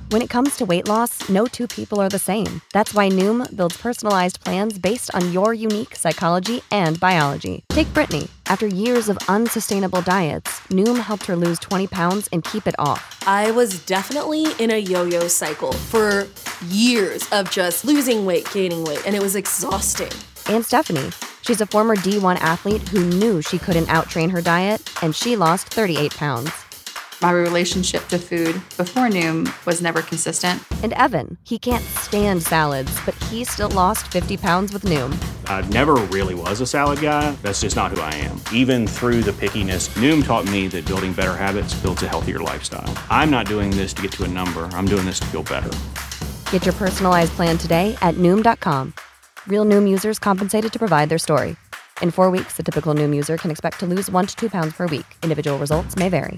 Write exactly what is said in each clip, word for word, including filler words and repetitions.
When it comes to weight loss, no two people are the same. That's why Noom builds personalized plans based on your unique psychology and biology. Take Brittany. After years of unsustainable diets, Noom helped her lose twenty pounds and keep it off. I was definitely in a yo-yo cycle for years of just losing weight, gaining weight, and it was exhausting. And Stephanie. She's a former D one athlete who knew she couldn't outtrain her diet, and she lost thirty-eight pounds. My relationship to food before Noom was never consistent. And Evan, he can't stand salads, but he still lost fifty pounds with Noom. I never really was a salad guy. That's just not who I am. Even through the pickiness, Noom taught me that building better habits builds a healthier lifestyle. I'm not doing this to get to a number. I'm doing this to feel better. Get your personalized plan today at Noom dot com. Real Noom users compensated to provide their story. In four weeks, the typical Noom user can expect to lose one to two pounds per week. Individual results may vary.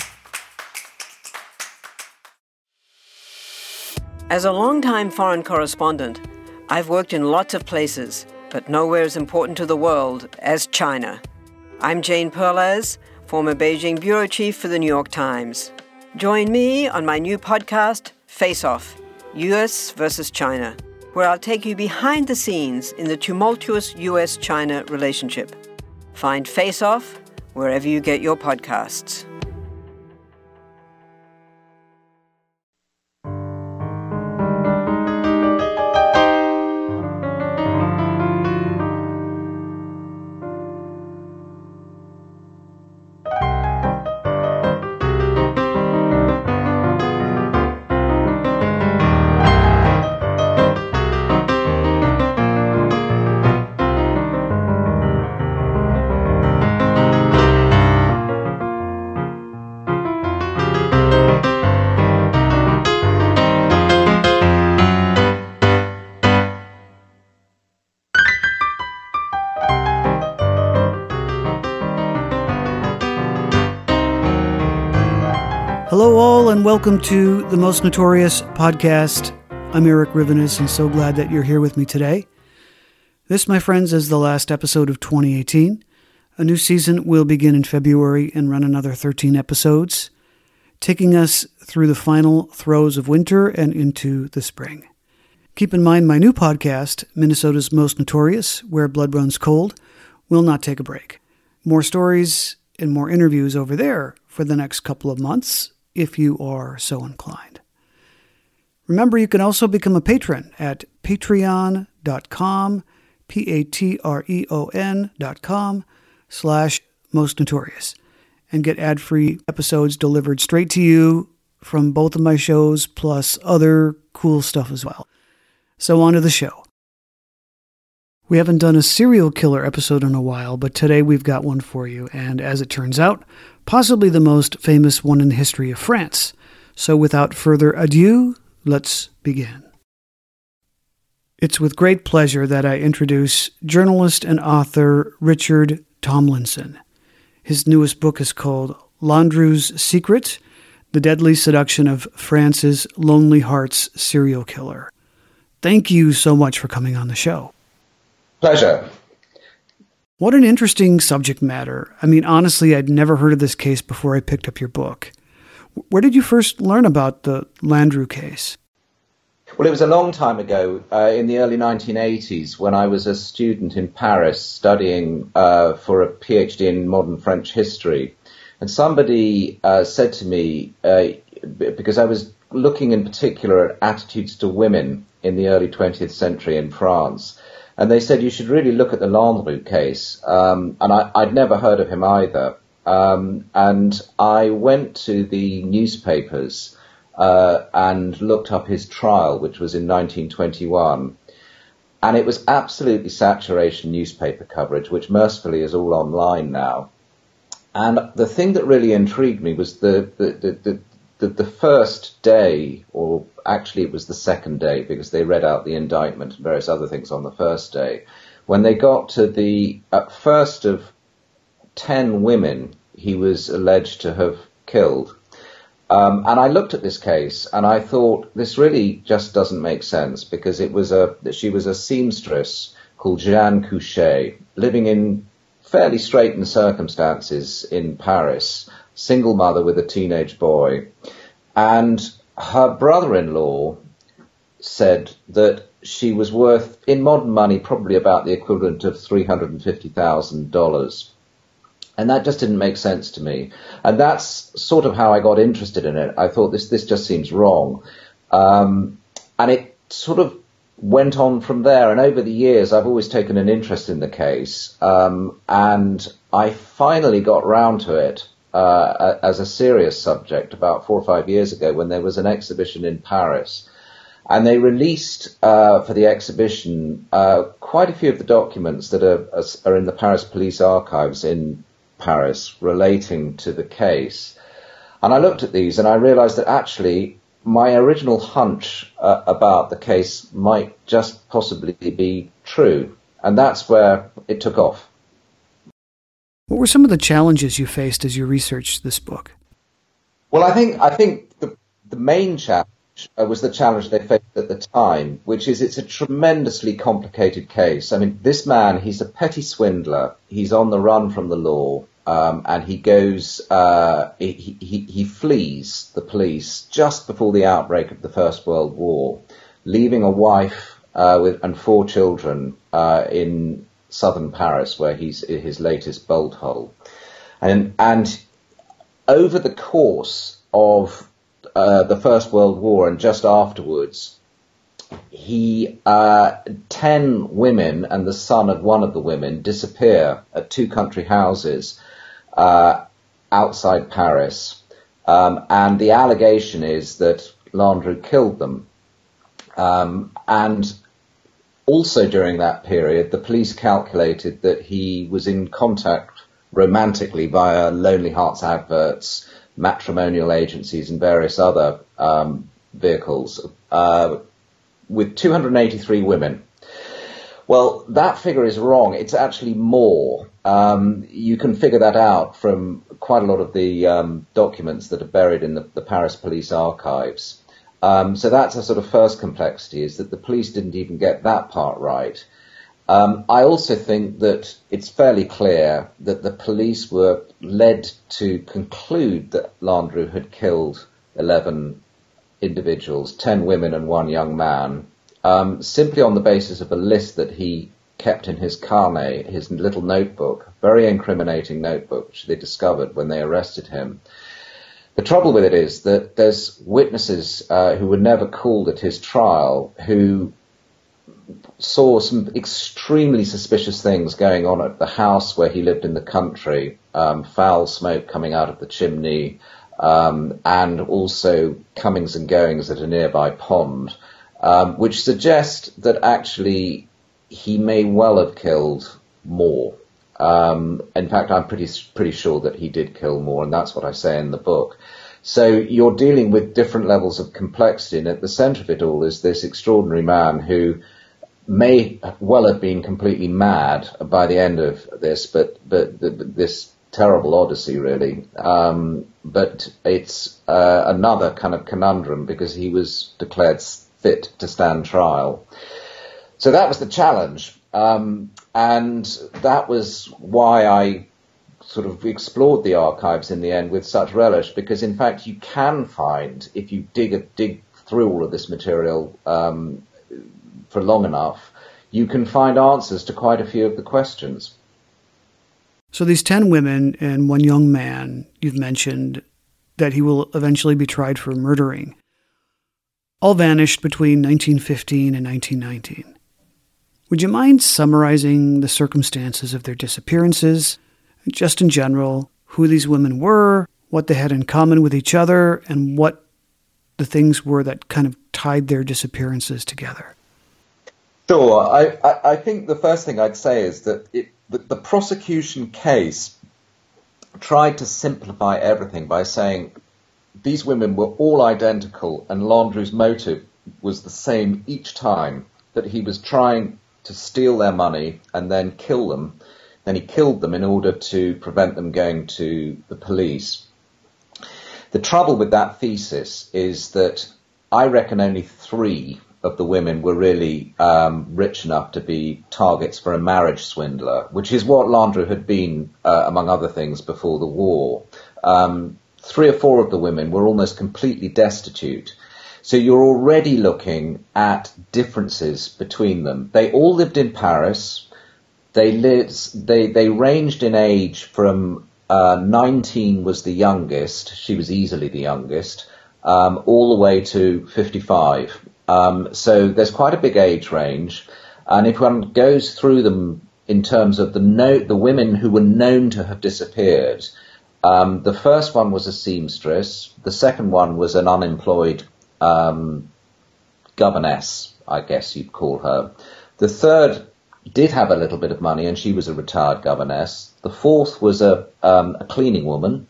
As a longtime foreign correspondent, I've worked in lots of places, but nowhere as important to the world as China. I'm Jane Perlez, former Beijing bureau chief for the New York Times. Join me on my new podcast, Face Off, U S versus China, where I'll take you behind the scenes in the tumultuous U S China relationship. Find Face Off wherever you get your podcasts. Hello all, and welcome to the Most Notorious podcast. I'm Eric Rivenes, and so glad that you're here with me today. This, my friends, is the last episode of twenty eighteen. A new season will begin in February and run another thirteen episodes, taking us through the final throes of winter and into the spring. Keep in mind, my new podcast, Minnesota's Most Notorious, Where Blood Runs Cold, will not take a break. More stories and more interviews over there for the next couple of months, if you are so inclined. Remember, you can also become a patron at patreon dot com, P A T R E O N dot com, slash Most Notorious, and get ad-free episodes delivered straight to you from both of my shows, plus other cool stuff as well. So on to the show. We haven't done a serial killer episode in a while, but today we've got one for you, and as it turns out, possibly the most famous one in the history of France. So without further ado, let's begin. It's with great pleasure that I introduce journalist and author Richard Tomlinson. His newest book is called Landru's Secret, The Deadly Seduction of France's Lonely Hearts Serial Killer. Thank you so much for coming on the show. Pleasure. What an interesting subject matter. I mean, honestly, I'd never heard of this case before I picked up your book. Where did you first learn about the Landru case? Well, it was a long time ago, uh, in the early nineteen eighties, when I was a student in Paris studying uh, for a PhD in modern French history. And somebody uh, said to me, uh, because I was looking in particular at attitudes to women in the early twentieth century in France, and they said, you should really look at the Landru case. Um, and I, I'd never heard of him either. Um, and I went to the newspapers uh, and looked up his trial, which was in nineteen twenty-one. And it was absolutely saturation newspaper coverage, which mercifully is all online now. And the thing that really intrigued me was the the, the, the The, the first day, or actually it was the second day, because they read out the indictment and various other things on the first day, when they got to the uh, first of ten women he was alleged to have killed. Um, and I looked at this case and I thought, this really just doesn't make sense, because it was a she was a seamstress called Jeanne Couchet, living in fairly straitened circumstances in Paris, single mother with a teenage boy. And her brother-in-law said that she was worth, in modern money, probably about the equivalent of three hundred fifty thousand dollars. And that just didn't make sense to me. And that's sort of how I got interested in it. I thought this, this just seems wrong. Um, and it sort of went on from there. And over the years, I've always taken an interest in the case. Um, and I finally got round to it uh, as a serious subject about four or five years ago when there was an exhibition in Paris. And they released uh, for the exhibition uh, quite a few of the documents that are, are in the Paris Police Archives in Paris relating to the case. And I looked at these and I realized that actually my original hunch uh, about the case might just possibly be true. And that's where it took off. What were some of the challenges you faced as you researched this book? Well, I think I think the, the main challenge uh, was the challenge they faced at the time, which is it's a tremendously complicated case. I mean, this man, he's a petty swindler. He's on the run from the law, um, and he goes, uh, he, he, he flees the police just before the outbreak of the First World War, leaving a wife uh, with and four children uh, in southern Paris, where he's in his latest bolt hole. And, and over the course of Uh, the First World War and just afterwards, he, uh, ten women and the son of one of the women disappear at two country houses uh, outside Paris. Um, and the allegation is that Landru killed them. Um, and also during that period, the police calculated that he was in contact romantically via Lonely Hearts adverts, matrimonial agencies and various other um, vehicles, uh, with two hundred eighty-three women. Well, that figure is wrong. It's actually more. Um, you can figure that out from quite a lot of the um, documents that are buried in the, the Paris Police Archives. Um, so that's a sort of first complexity, is that the police didn't even get that part right. Um, I also think that it's fairly clear that the police were led to conclude that Landru had killed eleven individuals, ten women and one young man, um, simply on the basis of a list that he kept in his carnet, his little notebook, very incriminating notebook, which they discovered when they arrested him. The trouble with it is that there's witnesses uh, who were never called at his trial who saw some extremely suspicious things going on at the house where he lived in the country, um, foul smoke coming out of the chimney, um, and also comings and goings at a nearby pond, um, which suggest that actually he may well have killed more. Um, in fact, I'm pretty pretty sure that he did kill more, and that's what I say in the book. So you're dealing with different levels of complexity, and at the centre of it all is this extraordinary man who may well have been completely mad by the end of this, but but, but this terrible odyssey, really. Um, but it's uh, another kind of conundrum because he was declared fit to stand trial. So that was the challenge, um, and that was why I sort of explored the archives in the end with such relish, because in fact you can find, if you dig a, dig through all of this material um, for long enough, you can find answers to quite a few of the questions. So these ten women and one young man you've mentioned that he will eventually be tried for murdering all vanished between nineteen fifteen and nineteen nineteen. Would you mind summarizing the circumstances of their disappearances, just in general, who these women were, what they had in common with each other, and what the things were that kind of tied their disappearances together? Sure. I, I, I think the first thing I'd say is that it, the, the prosecution case tried to simplify everything by saying these women were all identical and Landru's motive was the same each time, that he was trying to steal their money and then kill them. Then he killed them in order to prevent them going to the police. The trouble with that thesis is that I reckon only three of the women were really um, rich enough to be targets for a marriage swindler, which is what Landru had been, uh, among other things, before the war. Um, three or four of the women were almost completely destitute. So you're already looking at differences between them. They all lived in Paris. They lived, they, they ranged in age from uh, nineteen was the youngest. She was easily the youngest, um, all the way to fifty-five. Um, so there's quite a big age range. And if one goes through them in terms of the no, the women who were known to have disappeared, um, the first one was a seamstress. The second one was an unemployed um, governess, I guess you'd call her. The third did have a little bit of money, and she was a retired governess. The fourth was a, um, a cleaning woman.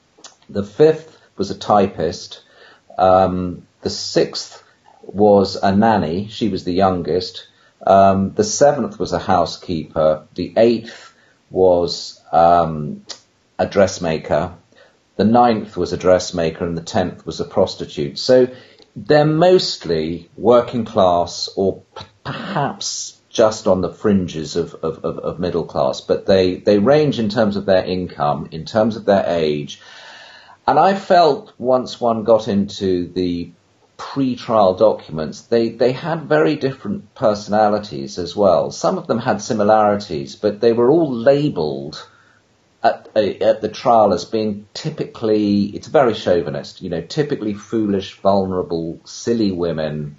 The fifth was a typist. Um, the sixth was a nanny. She was the youngest. Um, the seventh was a housekeeper. The eighth was um, a dressmaker. The ninth was a dressmaker, and the tenth was a prostitute. So they're mostly working class, or p- perhaps just on the fringes of, of, of, of middle class, but they, they range in terms of their income, in terms of their age. And I felt once one got into the pre-trial documents, they, they had very different personalities as well. Some of them had similarities, but they were all labelled at, at the trial as being typically, it's very chauvinist, you know, typically foolish, vulnerable, silly women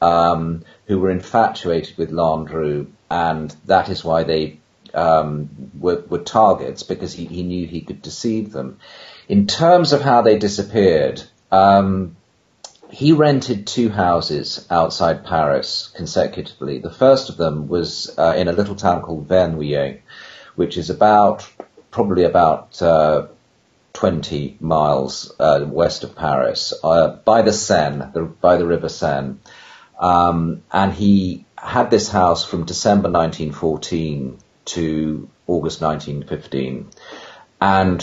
um, who were infatuated with Landru, and that is why they um, were, were targets, because he, he knew he could deceive them. In terms of how they disappeared, um, he rented two houses outside Paris consecutively. The first of them was uh, in a little town called Vernouillet, which is about, probably about uh, twenty miles uh, west of Paris, uh, by the Seine, the, by the River Seine. Um, and he had this house from December nineteen fourteen to August nineteen fifteen. And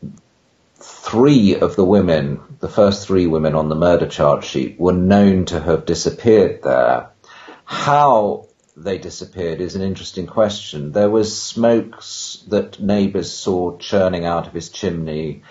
three of the women, the first three women on the murder charge sheet, were known to have disappeared there. How they disappeared is an interesting question. There was smoke that neighbours saw churning out of his chimney.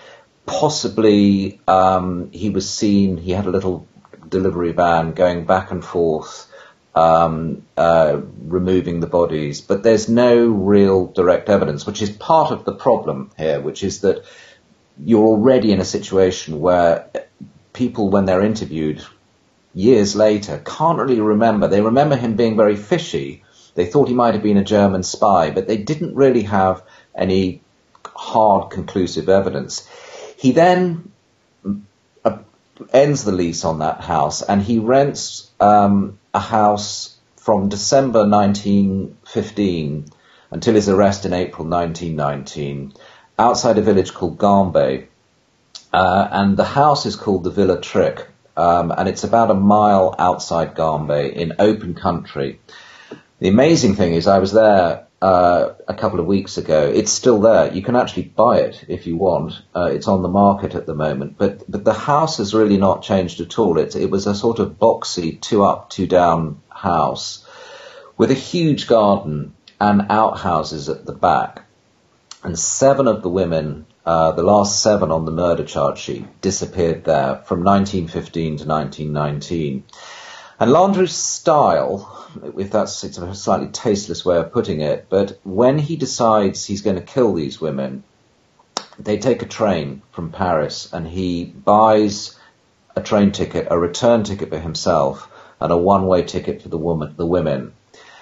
Possibly um, he was seen, he had a little delivery van going back and forth, um, uh, removing the bodies. But there's no real direct evidence, which is part of the problem here, which is that you're already in a situation where people, when they're interviewed years later, can't really remember. They remember him being very fishy. They thought he might have been a German spy, but they didn't really have any hard, conclusive evidence. He then uh, ends the lease on that house, and he rents um, a house from December nineteen fifteen until his arrest in April nineteen nineteen, outside a village called Gambay. Uh, and the house is called the Villa Trick, um, and it's about a mile outside Gambay in open country. The amazing thing is I was there uh, a couple of weeks ago. It's still there. You can actually buy it if you want. Uh, it's on the market at the moment. But but the house has really not changed at all. It, it was a sort of boxy, two up, two down house with a huge garden and outhouses at the back. And seven of the women, uh, the last seven on the murder charge sheet, disappeared there from nineteen fifteen to nineteen nineteen. And Landru's style, if that's it's a slightly tasteless way of putting it, but when he decides he's going to kill these women, they take a train from Paris, and he buys a train ticket, a return ticket for himself, and a one-way ticket for the woman, the women,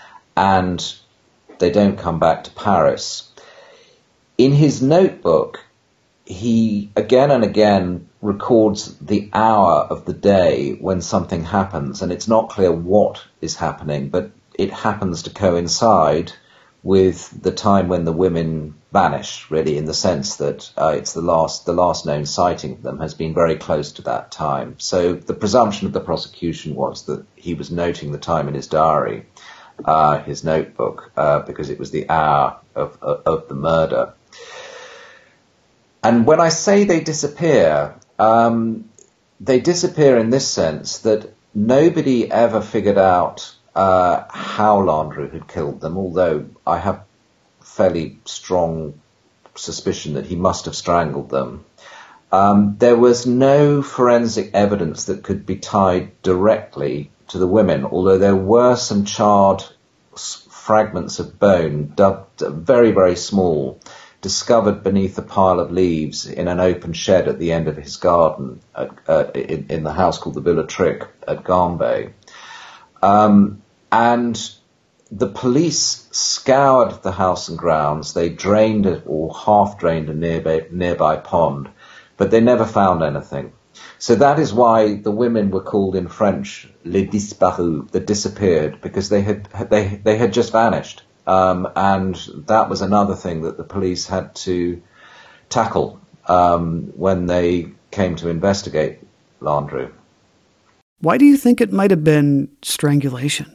and they don't come back to Paris. In his notebook, he again and again records the hour of the day when something happens, and it's not clear what is happening, but it happens to coincide with the time when the women vanish, really, in the sense that uh, it's the last the last known sighting of them has been very close to that time. So the presumption of the prosecution was that he was noting the time in his diary, uh, his notebook, uh, because it was the hour of, of, of the murder. And when I say they disappear, um, they disappear in this sense that nobody ever figured out uh, how Landru had killed them, although I have fairly strong suspicion that he must have strangled them. Um, there was no forensic evidence that could be tied directly to the women, although there were some charred s- fragments of bone, dubbed very, very small, discovered beneath a pile of leaves in an open shed at the end of his garden at, uh, in, in the house called the Villa Trick at Gambay. Um, and the police scoured the house and grounds. They drained it, or half drained a nearby, nearby pond, but they never found anything. So that is why the women were called in French les disparus, the disappeared, because they had they they had just vanished, um, and that was another thing that the police had to tackle um, when they came to investigate Landru. Why do you think it might have been strangulation?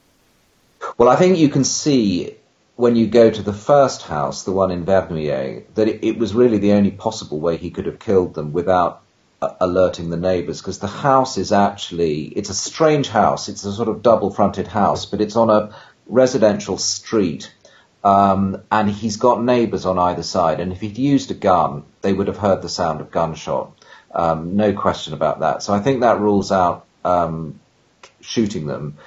Well, I think you can see when you go to the first house, the one in Vernouillet, that it, it was really the only possible way he could have killed them without uh, alerting the neighbours, because the house is actually, it's a strange house. It's a sort of double-fronted house, but it's on a residential street, um, and he's got neighbours on either side. And if he'd used a gun, they would have heard the sound of gunshot. Um, no question about that. So I think that rules out um, shooting them.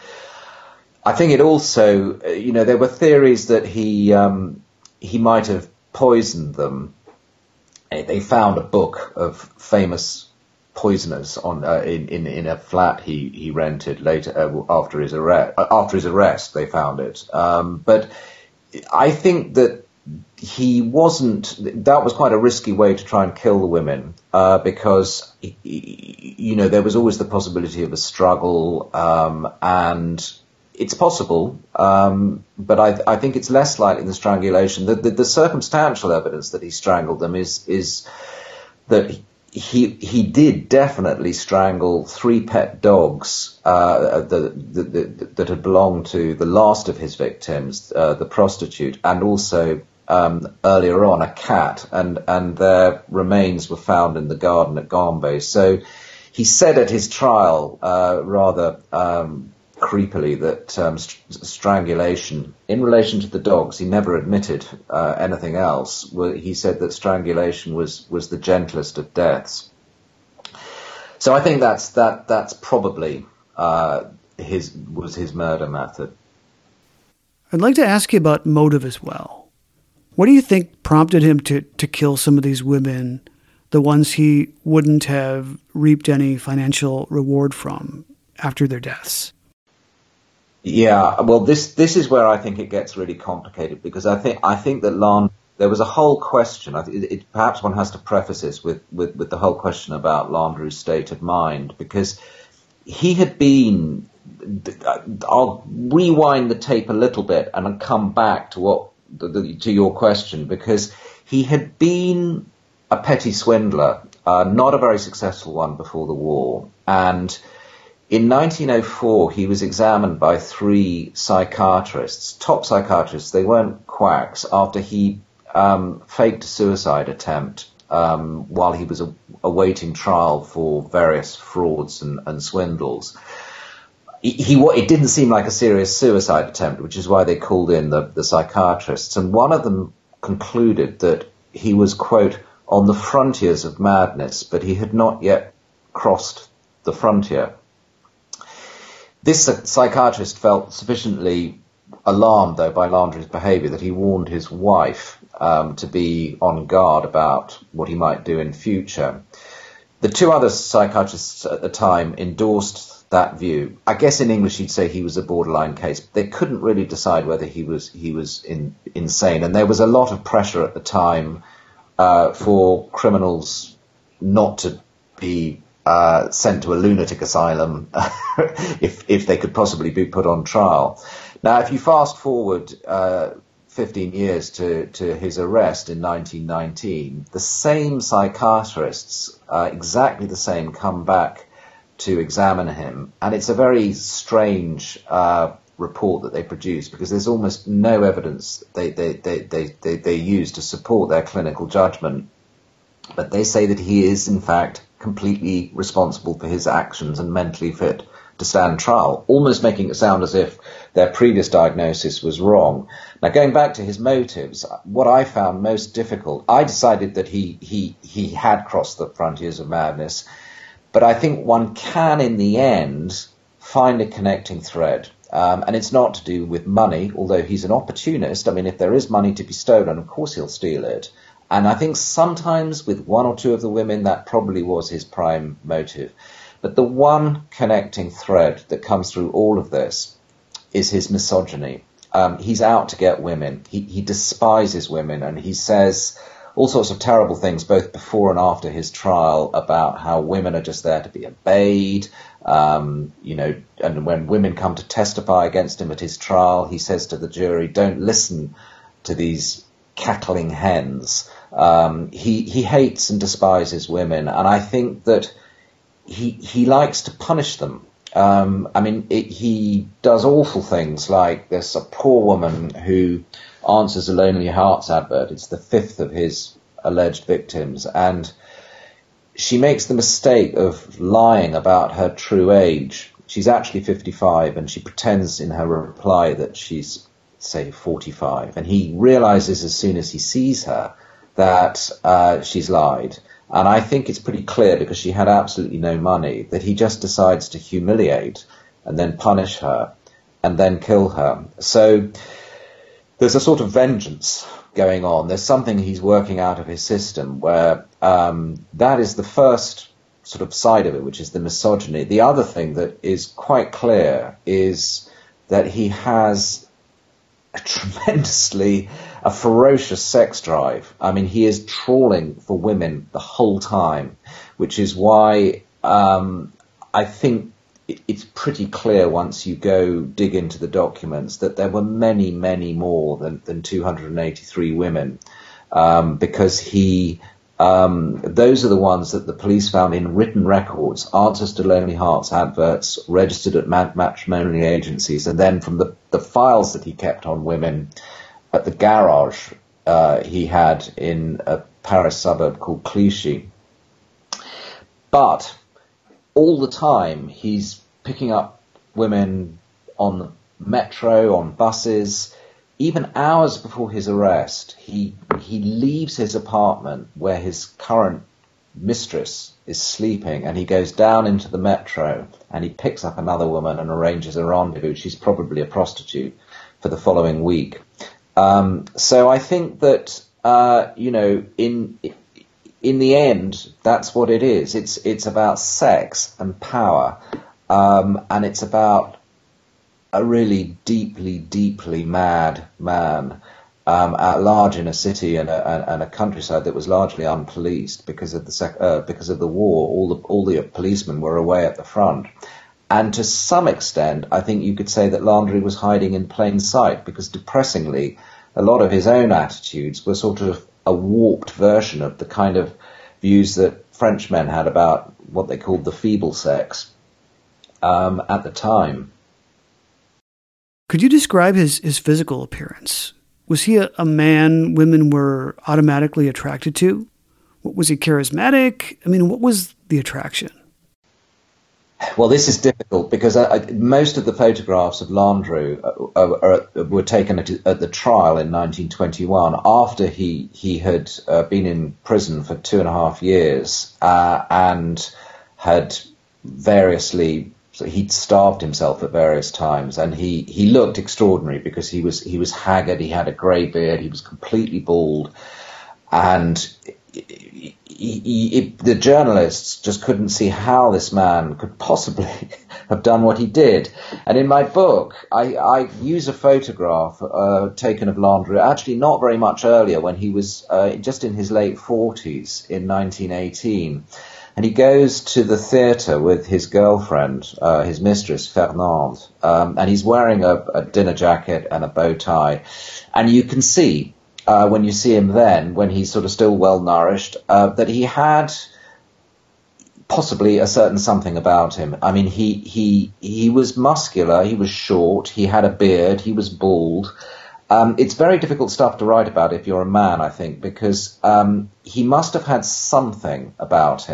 I think it also, you know, there were theories that he um, he might have poisoned them. They found a book of famous poisoners on uh, in, in in a flat he he rented later uh, after his arrest. After his arrest, they found it. Um, but I think that he wasn't. That was quite a risky way to try and kill the women, uh, because you know there was always the possibility of a struggle, um, and it's possible, um, but I, I think it's less likely than strangulation. The, the, the circumstantial evidence that he strangled them is is that he he did definitely strangle three pet dogs uh, the, the, the, that had belonged to the last of his victims, uh, the prostitute, and also um, earlier on a cat, and and their remains were found in the garden at Gambay. So he said at his trial, uh, rather. Um, creepily, that um, st- strangulation, in relation to the dogs, he never admitted uh, anything else. He said that strangulation was, was the gentlest of deaths. So I think that's that that's probably uh, his was his murder method. I'd like to ask you about motive as well. What do you think prompted him to, to kill some of these women, the ones he wouldn't have reaped any financial reward from after their deaths? Yeah, well, this this is where I think it gets really complicated, because I think I think that Landru, there was a whole question. I think it, it, perhaps one has to preface this with, with, with the whole question about Landru's state of mind, because he had been. I'll rewind the tape a little bit and come back to what the, to your question, because he had been a petty swindler, uh, not a very successful one before the war, and in nineteen oh four, he was examined by three psychiatrists, top psychiatrists. They weren't quacks, after he um, faked a suicide attempt um, while he was a- awaiting trial for various frauds and, and swindles. He, he it didn't seem like a serious suicide attempt, which is why they called in the, the psychiatrists. And one of them concluded that he was, quote, on the frontiers of madness, but he had not yet crossed the frontier. This psychiatrist felt sufficiently alarmed, though, by Landru's behaviour that he warned his wife um, to be on guard about what he might do in future. The two other psychiatrists at the time endorsed that view. I guess in English you'd say he was a borderline case. They couldn't really decide whether he was he was in, insane, and there was a lot of pressure at the time uh, for criminals not to be Uh, sent to a lunatic asylum if if they could possibly be put on trial. Now, if you fast forward uh, fifteen years to, to his arrest in nineteen nineteen, the same psychiatrists, uh, exactly the same, come back to examine him, and it's a very strange uh, report that they produce, because there's almost no evidence they they, they, they, they they use to support their clinical judgment. But they say that he is, in fact, completely responsible for his actions and mentally fit to stand trial, almost making it sound as if their previous diagnosis was wrong. Now, going back to his motives, what I found most difficult, I decided that he, he, he had crossed the frontiers of madness, but I think one can, in the end, find a connecting thread. Um, and it's not to do with money, although he's an opportunist. I mean, if there is money to be stolen, of course he'll steal it. And I think sometimes with one or two of the women, that probably was his prime motive. But the one connecting thread that comes through all of this is his misogyny. Um, he's out to get women. He, he despises women, and he says all sorts of terrible things both before and after his trial about how women are just there to be obeyed. Um, you know, and when women come to testify against him at his trial, he says to the jury, don't listen to these cackling hens. Um, he, he hates and despises women, and I think that he he likes to punish them. Um, I mean, it, he does awful things, like there's a poor woman who answers a Lonely Hearts advert. It's the fifth of his alleged victims, and she makes the mistake of lying about her true age. She's actually fifty-five, and she pretends in her reply that she's, say, forty-five. And he realizes as soon as he sees her that uh, she's lied. And I think it's pretty clear, because she had absolutely no money, that he just decides to humiliate and then punish her and then kill her. So there's a sort of vengeance going on. There's something he's working out of his system where um, that is the first sort of side of it, which is the misogyny. The other thing that is quite clear is that he has a tremendously, a ferocious sex drive. I mean, he is trawling for women the whole time, which is why um, I think it's pretty clear once you go dig into the documents that there were many, many more than, than two hundred eighty-three women, um, because he, um, those are the ones that the police found in written records, answers to Lonely Hearts adverts, registered at mat- matrimonial agencies, and then from the, the files that he kept on women at the garage uh, he had in a Paris suburb called Clichy. But all the time he's picking up women on the metro, on buses. Even hours before his arrest, he he leaves his apartment where his current mistress is sleeping, and he goes down into the metro and he picks up another woman and arranges a rendezvous. She's probably a prostitute for the following week. Um, so I think that uh, you know, in in the end, that's what it is. It's it's about sex and power, um, and it's about a really deeply, deeply mad man um, at large in a city and a, and a countryside that was largely unpoliced because of the sec- uh, because of the war. All the all the policemen were away at the front, and to some extent, I think you could say that Landry was hiding in plain sight, because depressingly, a lot of his own attitudes were sort of a warped version of the kind of views that French men had about what they called the feeble sex um, at the time. Could you describe his, his physical appearance? Was he a, a man women were automatically attracted to? Was he charismatic? I mean, what was the attraction? Well, this is difficult because I, most of the photographs of Landru are, are, are, were taken at, at the trial in nineteen twenty-one, after he he had uh, been in prison for two and a half years uh, and had variously. So he'd starved himself at various times, and he, he looked extraordinary because he was he was haggard, he had a grey beard, he was completely bald, and he, he, he, the journalists just couldn't see how this man could possibly have done what he did. And in my book, I, I use a photograph uh, taken of Landru, actually not very much earlier, when he was uh, just in his late forties in nineteen eighteen. And he goes to the theatre with his girlfriend, uh, his mistress, Fernande, um, and he's wearing a, a dinner jacket and a bow tie. And you can see, uh, when you see him then, when he's sort of still well-nourished, uh, that he had possibly a certain something about him. I mean, he, he, he was muscular, he was short, he had a beard, he was bald. Um, it's very difficult stuff to write about if you're a man, I think, because um, he must have had something about him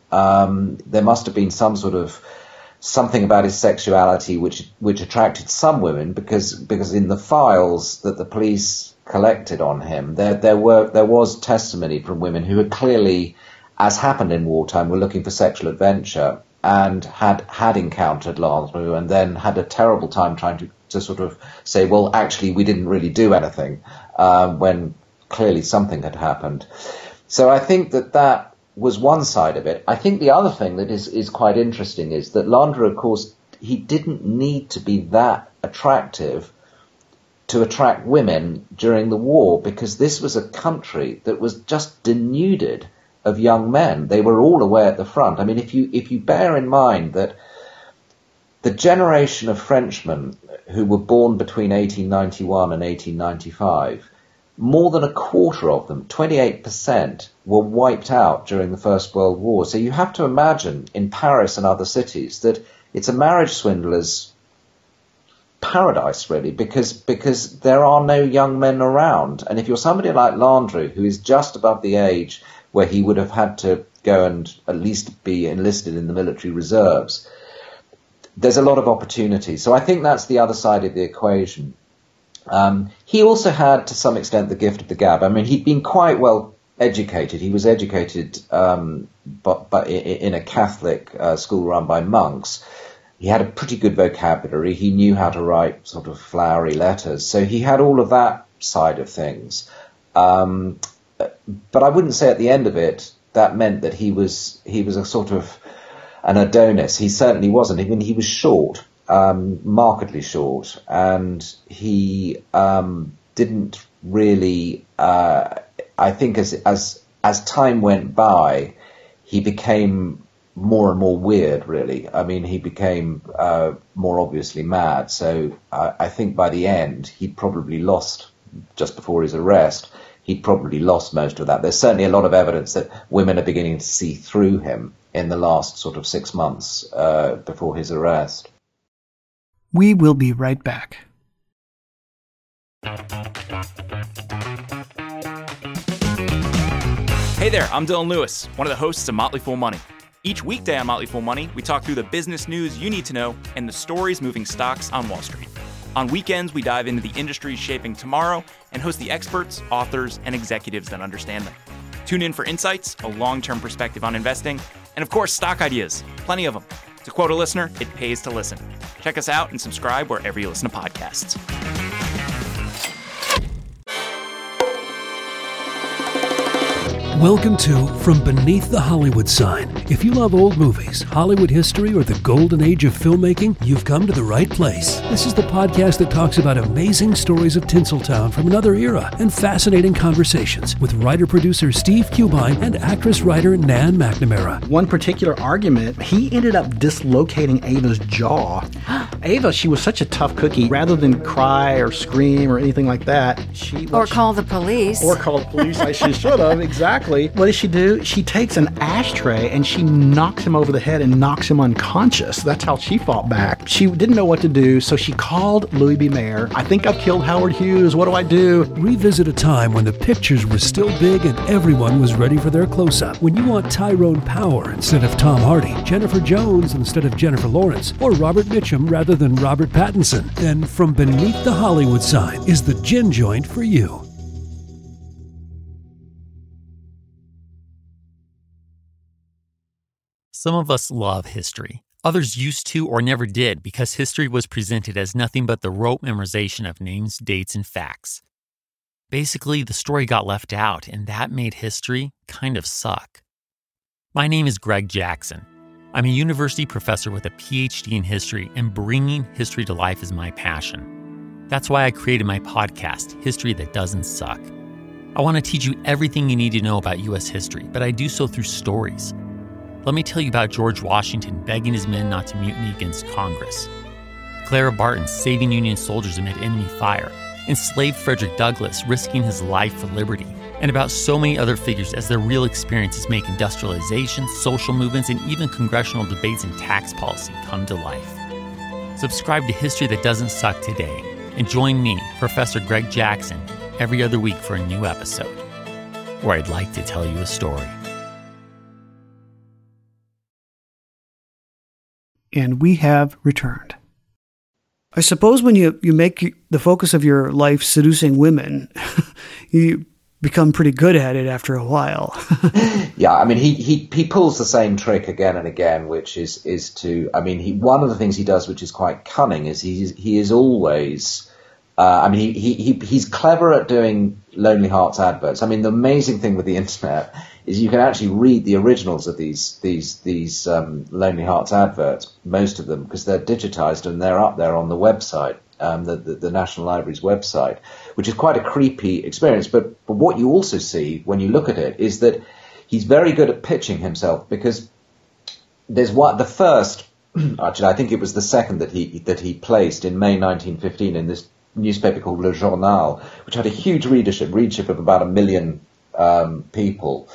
Um, there must have been some sort of something about his sexuality which which attracted some women, because because in the files that the police collected on him, there there were there was testimony from women who had clearly, as happened in wartime, were looking for sexual adventure and had had encountered Landru and then had a terrible time trying to, to sort of say, well, actually, we didn't really do anything, uh, when clearly something had happened. So I think that that was one side of it. I think the other thing that is, is quite interesting is that Landru, of course, he didn't need to be that attractive to attract women during the war, because this was a country that was just denuded of young men. They were all away at the front. I mean, if you if you bear in mind that the generation of Frenchmen who were born between eighteen ninety-one and eighteen ninety-five, more than a quarter of them, twenty-eight percent, were wiped out during the First World War. So you have to imagine in Paris and other cities that it's a marriage swindler's paradise, really, because because there are no young men around. And if you're somebody like Landru, who is just above the age where he would have had to go and at least be enlisted in the military reserves, there's a lot of opportunity. So I think that's the other side of the equation. Um, he also had, to some extent, the gift of the gab. I mean, he'd been quite well educated. He was educated um, but, but in a Catholic uh, school run by monks. He had a pretty good vocabulary. He knew how to write sort of flowery letters. So he had all of that side of things. Um, but I wouldn't say at the end of it that meant that he was he was a sort of an Adonis. He certainly wasn't. I mean, he was short, um, markedly short, and he um, didn't really. Uh, I think as as as time went by, he became more and more weird, really. I mean, he became uh, more obviously mad. So I, I think by the end, he'd probably lost, just before his arrest, he'd probably lost most of that. There's certainly a lot of evidence that women are beginning to see through him in the last sort of six months uh, before his arrest. We will be right back. Hey there, I'm Dylan Lewis, one of the hosts of Motley Fool Money. Each weekday on Motley Fool Money, we talk through the business news you need to know and the stories moving stocks on Wall Street. On weekends, we dive into the industries shaping tomorrow and host the experts, authors, and executives that understand them. Tune in for insights, a long-term perspective on investing, and of course, stock ideas. Plenty of them. To quote a listener, it pays to listen. Check us out and subscribe wherever you listen to podcasts. Welcome to From Beneath the Hollywood Sign. If you love old movies, Hollywood history, or the golden age of filmmaking, you've come to the right place. This is the podcast that talks about amazing stories of Tinseltown from another era and fascinating conversations with writer-producer Steve Cubine and actress-writer Nan McNamara. One particular argument, he ended up dislocating Ava's jaw. Ava, she was such a tough cookie. Rather than cry or scream or anything like that, she... Or she, call the police. Or call the police, like she should have, exactly. What does she do? She takes an ashtray and she knocks him over the head and knocks him unconscious. That's how she fought back. She didn't know what to do, so she called Louis B. Mayer. I think I've killed Howard Hughes. What do I do? Revisit a time when the pictures were still big and everyone was ready for their close-up. When you want Tyrone Power instead of Tom Hardy, Jennifer Jones instead of Jennifer Lawrence, or Robert Mitchum rather than Robert Pattinson, then From Beneath the Hollywood Sign is the gin joint for you. Some of us love history. Others used to or never did because history was presented as nothing but the rote memorization of names, dates, and facts. Basically, the story got left out, and that made history kind of suck. My name is Greg Jackson. I'm a university professor with a P H D in history, and bringing history to life is my passion. That's why I created my podcast, History That Doesn't Suck. I want to teach you everything you need to know about U S history, but I do so through stories. Let me tell you about George Washington begging his men not to mutiny against Congress, Clara Barton saving Union soldiers amid enemy fire, enslaved Frederick Douglass risking his life for liberty, and about so many other figures as their real experiences make industrialization, social movements, and even congressional debates and tax policy come to life. Subscribe to History That Doesn't Suck today, and join me, Professor Greg Jackson, every other week for a new episode, where I'd like to tell you a story. and we have returned. I suppose when you, you make the focus of your life seducing women, you become pretty good at it after a while. Yeah, I mean, he, he, he pulls the same trick again and again, which is, is to, I mean, he, one of the things he does, which is quite cunning, is he, he is always, uh, I mean, he, he, he's clever at doing Lonely Hearts adverts. I mean, the amazing thing with the internet is you can actually read the originals of these, these, these, um, Lonely Hearts adverts, most of them, because they're digitized and they're up there on the website. Um, the, the, the National Library's website, which is quite a creepy experience. But, but what you also see when you look at it is that he's very good at pitching himself, because there's what the first, actually I think it was the second that he that he placed in May nineteen fifteen in this newspaper called Le Journal, which had a huge readership, readership of about a million um, people.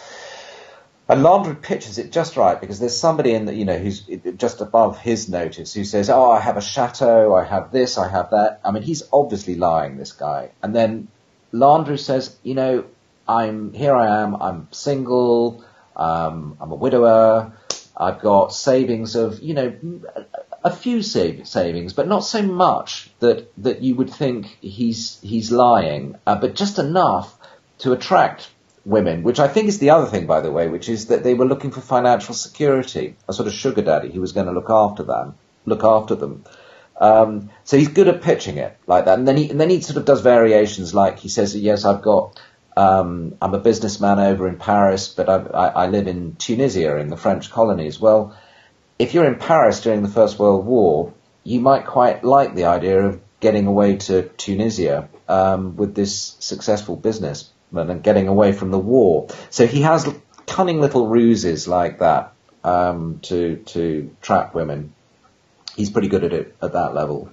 And Landru pitches it just right, because there's somebody in the, you know, who's just above his notice who says, oh, I have a chateau, I have this, I have that. I mean, he's obviously lying, this guy. And then Landru says, you know, I'm, here I am, I'm single, um, I'm a widower, I've got savings of, you know, a few save, savings, but not so much that, that you would think he's, he's lying, uh, but just enough to attract women, which I think is the other thing, by the way, which is that they were looking for financial security, a sort of sugar daddy who was going to look after them, look after them. Um, so he's good at pitching it like that. And then he, and then he sort of does variations, like he says, yes, I've got, um, I'm a businessman over in Paris, but I, I, I live in Tunisia in the French colonies. Well, if you're in Paris during the First World War, you might quite like the idea of getting away to Tunisia, um, with this successful business and getting away from the war. So he has cunning little ruses like that, um, to to trap women. He's pretty good at it at that level.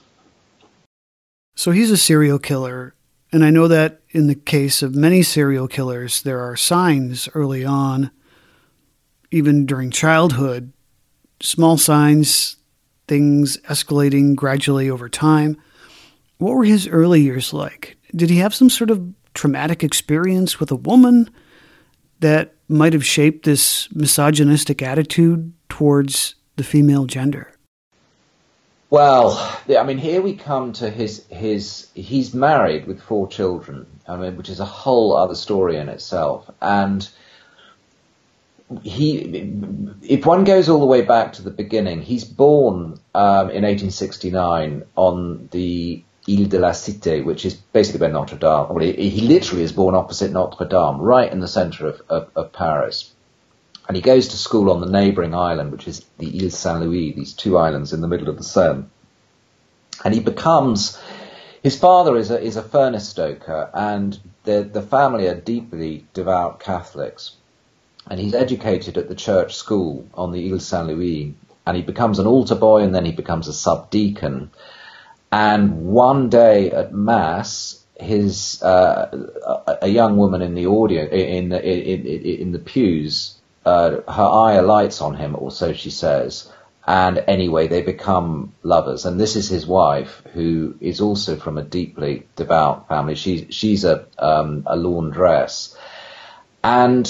So he's a serial killer, and I know that in the case of many serial killers, there are signs early on, even during childhood, small signs, things escalating gradually over time. What were his early years like? Did he have some sort of traumatic experience with a woman that might have shaped this misogynistic attitude towards the female gender? Well, I mean, here we come to his, his, he's married with four children, I mean, which is a whole other story in itself. And he, if one goes all the way back to the beginning, he's born um, in eighteen sixty-nine on the Ile de la Cité, which is basically where Notre Dame, well, he, he literally is born opposite Notre Dame, right in the centre of, of, of Paris. And he goes to school on the neighbouring island, which is the Ile Saint-Louis, these two islands in the middle of the Seine. And he becomes, his father is a, is a furnace stoker, and the, the family are deeply devout Catholics. And he's educated at the church school on the Ile Saint-Louis, and he becomes an altar boy, and then he becomes a subdeacon. And one day at Mass, his uh, a, a young woman in the audience, in the in, in, in the pews, uh, her eye alights on him, or so she says. And anyway, they become lovers. And this is his wife, who is also from a deeply devout family. She she's a um, a laundress. And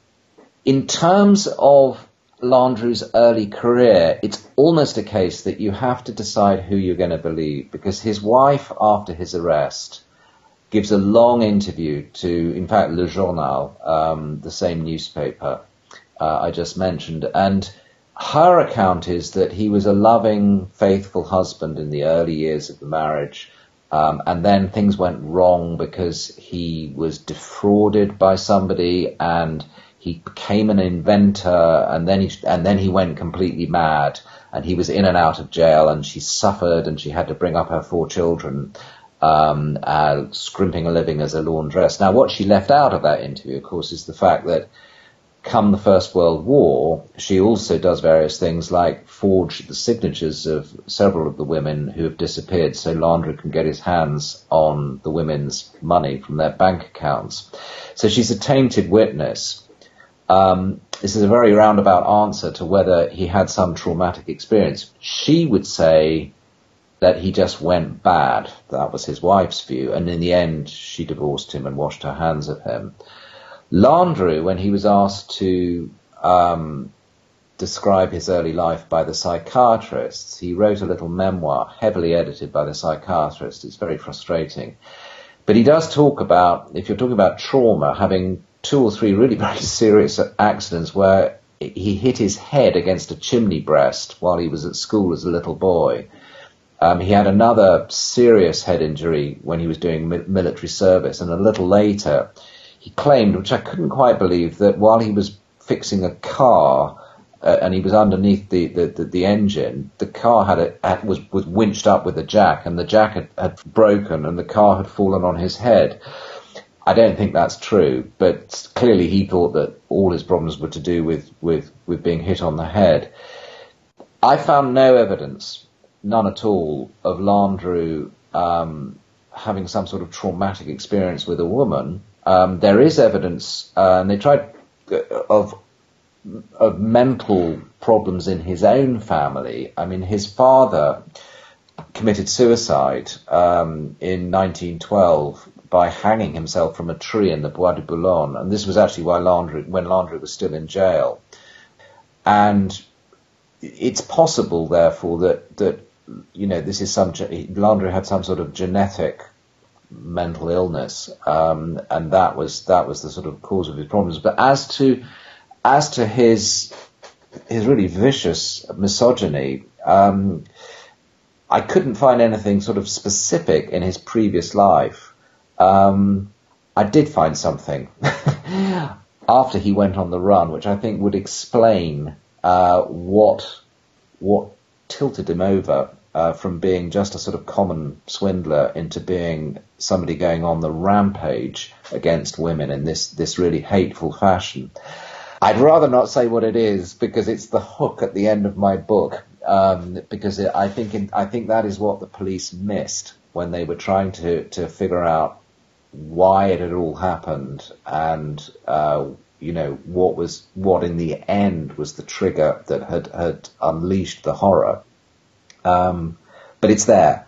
in terms of Landru's early career, it's almost a case that you have to decide who you're going to believe, because his wife, after his arrest, gives a long interview to, in fact, Le Journal, um, the same newspaper uh, I just mentioned, and her account is that he was a loving, faithful husband in the early years of the marriage, um, and then things went wrong because he was defrauded by somebody, and he became an inventor, and then he and then he went completely mad, and he was in and out of jail, and she suffered, and she had to bring up her four children, um, uh, scrimping a living as a laundress. Now, what she left out of that interview, of course, is the fact that come the First World War, she also does various things like forge the signatures of several of the women who have disappeared so Landru can get his hands on the women's money from their bank accounts. So she's a tainted witness. Um, this is a very roundabout answer to whether he had some traumatic experience. She would say that he just went bad. That was his wife's view. And in the end, she divorced him and washed her hands of him. Landru, when he was asked to um, describe his early life by the psychiatrists. He wrote a little memoir, heavily edited by the psychiatrist. It's very frustrating. But he does talk about, if you're talking about trauma, having two or three really very serious accidents where he hit his head against a chimney breast while he was at school as a little boy. Um, he had another serious head injury when he was doing mi- military service, and a little later he claimed, which I couldn't quite believe, that while he was fixing a car uh, and he was underneath the, the, the, the engine, the car had, a, had was, was winched up with a jack, and the jack had, had broken and the car had fallen on his head. I don't think that's true, but clearly he thought that all his problems were to do with, with, with being hit on the head. I found no evidence, none at all, of Landru um, having some sort of traumatic experience with a woman. Um, there is evidence, uh, and they tried, uh, of of mental problems in his own family. I mean, his father committed suicide um, in nineteen twelve by hanging himself from a tree in the Bois de Boulogne, and this was actually why Landru, when Landru was still in jail. And it's possible, therefore, that that you know this is some Landru had some sort of genetic mental illness, um, and that was that was the sort of cause of his problems. But as to as to his his really vicious misogyny, um, I couldn't find anything sort of specific in his previous life. Um, I did find something after he went on the run, which I think would explain uh, what what tilted him over uh, from being just a sort of common swindler into being somebody going on the rampage against women in this this really hateful fashion. I'd rather not say what it is because it's the hook at the end of my book. Um, because it, I think in, I think that is what the police missed when they were trying to to figure out why it had all happened, and uh, you know what was what in the end was the trigger that had had unleashed the horror. Um, but it's there.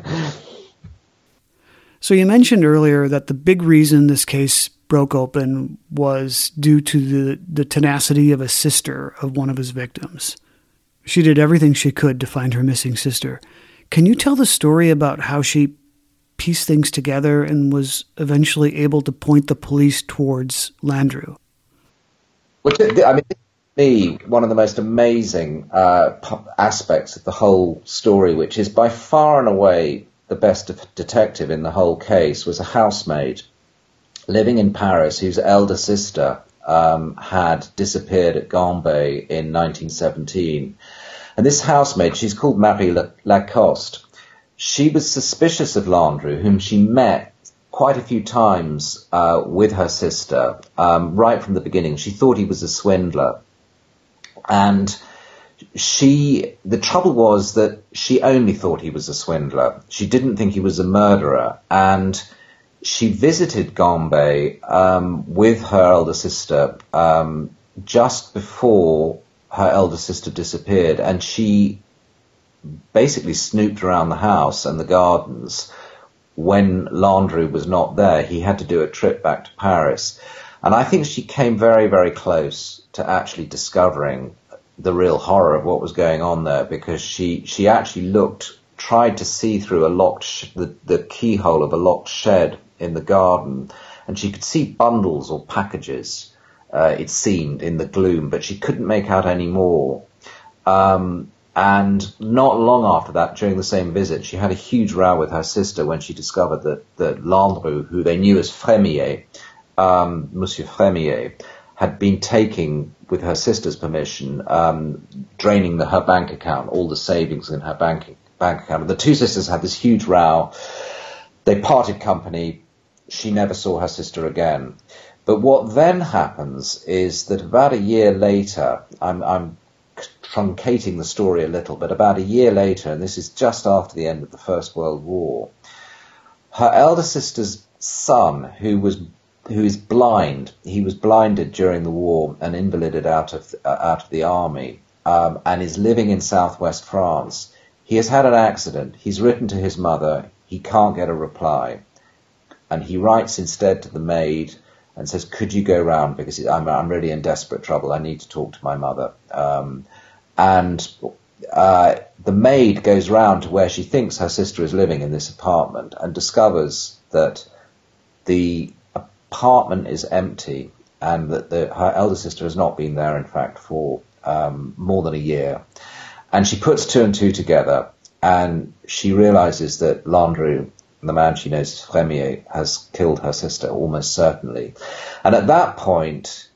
So you mentioned earlier that the big reason this case broke open was due to the, the tenacity of a sister of one of his victims. She did everything she could to find her missing sister. Can you tell the story about how she pieced things together and was eventually able to point the police towards Landru? Well, I mean, to me, one of the most amazing uh, aspects of the whole story, which is by far and away the best de- detective in the whole case, was a housemaid living in Paris whose elder sister um, had disappeared at Gambay in nineteen seventeen. And this housemaid, she's called Marie Lacoste. She was suspicious of Landru, whom she met quite a few times uh, with her sister um, right from the beginning. She thought he was a swindler. And she, the trouble was that she only thought he was a swindler. She didn't think he was a murderer. And she visited Gambay um, with her elder sister um, just before her elder sister disappeared, and she basically snooped around the house and the gardens when Landru was not there. He had to do a trip back to Paris. And I think she came very, very close to actually discovering the real horror of what was going on there, because she, she actually looked, tried to see through a locked, sh- the, the keyhole of a locked shed in the garden, and she could see bundles or packages, uh, it seemed, in the gloom, but she couldn't make out any more. Um, and not long after that, during the same visit, she had a huge row with her sister when she discovered that, that Landru, who they knew as Frémier, um, Monsieur Frémier, had been taking, with her sister's permission, um, draining the, her bank account, all the savings in her bank, bank account. And the two sisters had this huge row. They parted company. She never saw her sister again. But what then happens is that about a year later, I'm, I'm truncating the story a little, but about a year later, and this is just after the end of the First World War, her elder sister's son, who was who is blind, he was blinded during the war and invalided out of uh, out of the army, um, and is living in southwest France. He has had an accident. He's written to his mother. He can't get a reply. And he writes instead to the maid and says, could you go round, because I'm, I'm really in desperate trouble. I need to talk to my mother. Um, and uh, the maid goes round to where she thinks her sister is living in this apartment and discovers that the apartment is empty and that the, her elder sister has not been there, in fact, for um, more than a year. And she puts two and two together, and she realizes that Landru, the man she knows as Fremier, has killed her sister almost certainly. And at that point,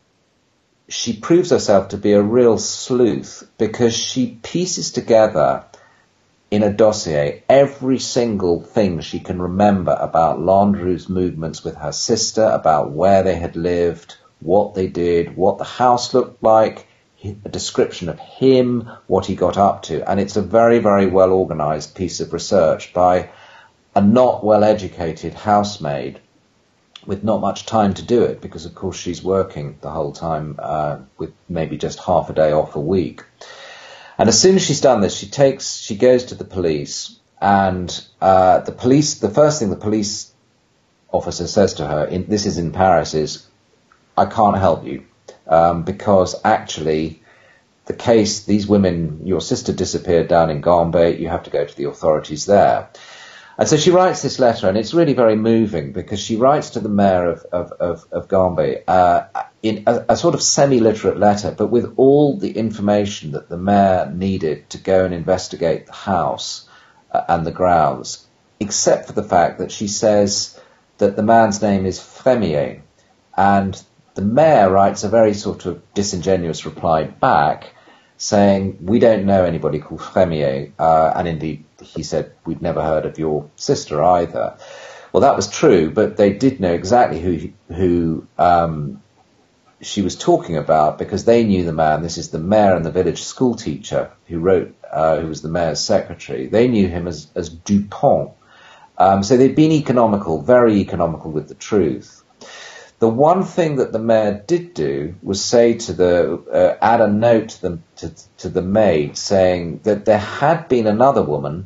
she proves herself to be a real sleuth, because she pieces together in a dossier every single thing she can remember about Landru's movements with her sister, about where they had lived, what they did, what the house looked like, a description of him, what he got up to. And it's a very, very well organized piece of research by a not well-educated housemaid with not much time to do it, because of course she's working the whole time uh, with maybe just half a day off a week. And as soon as she's done this, she takes, she goes to the police, and uh, the police, the first thing the police officer says to her, in, this is in Paris, is, I can't help you, um, because actually the case, these women, your sister disappeared down in Gambé, you have to go to the authorities there. And so she writes this letter, and it's really very moving, because she writes to the mayor of, of, of, of Gambé uh, in a, a sort of semi-literate letter, but with all the information that the mayor needed to go and investigate the house uh, and the grounds, except for the fact that she says that the man's name is Fremier. And the mayor writes a very sort of disingenuous reply back, saying, we don't know anybody called Fremier, uh, and indeed he said, we'd never heard of your sister either. Well, that was true, but they did know exactly who who um, she was talking about, because they knew the man. This is the mayor and the village school teacher who wrote, uh, who was the mayor's secretary. They knew him as, as Dupont. Um, so they'd been economical, very economical with the truth. The one thing that the mayor did do was say to the, uh, add a note to the, to, to the maid saying that there had been another woman,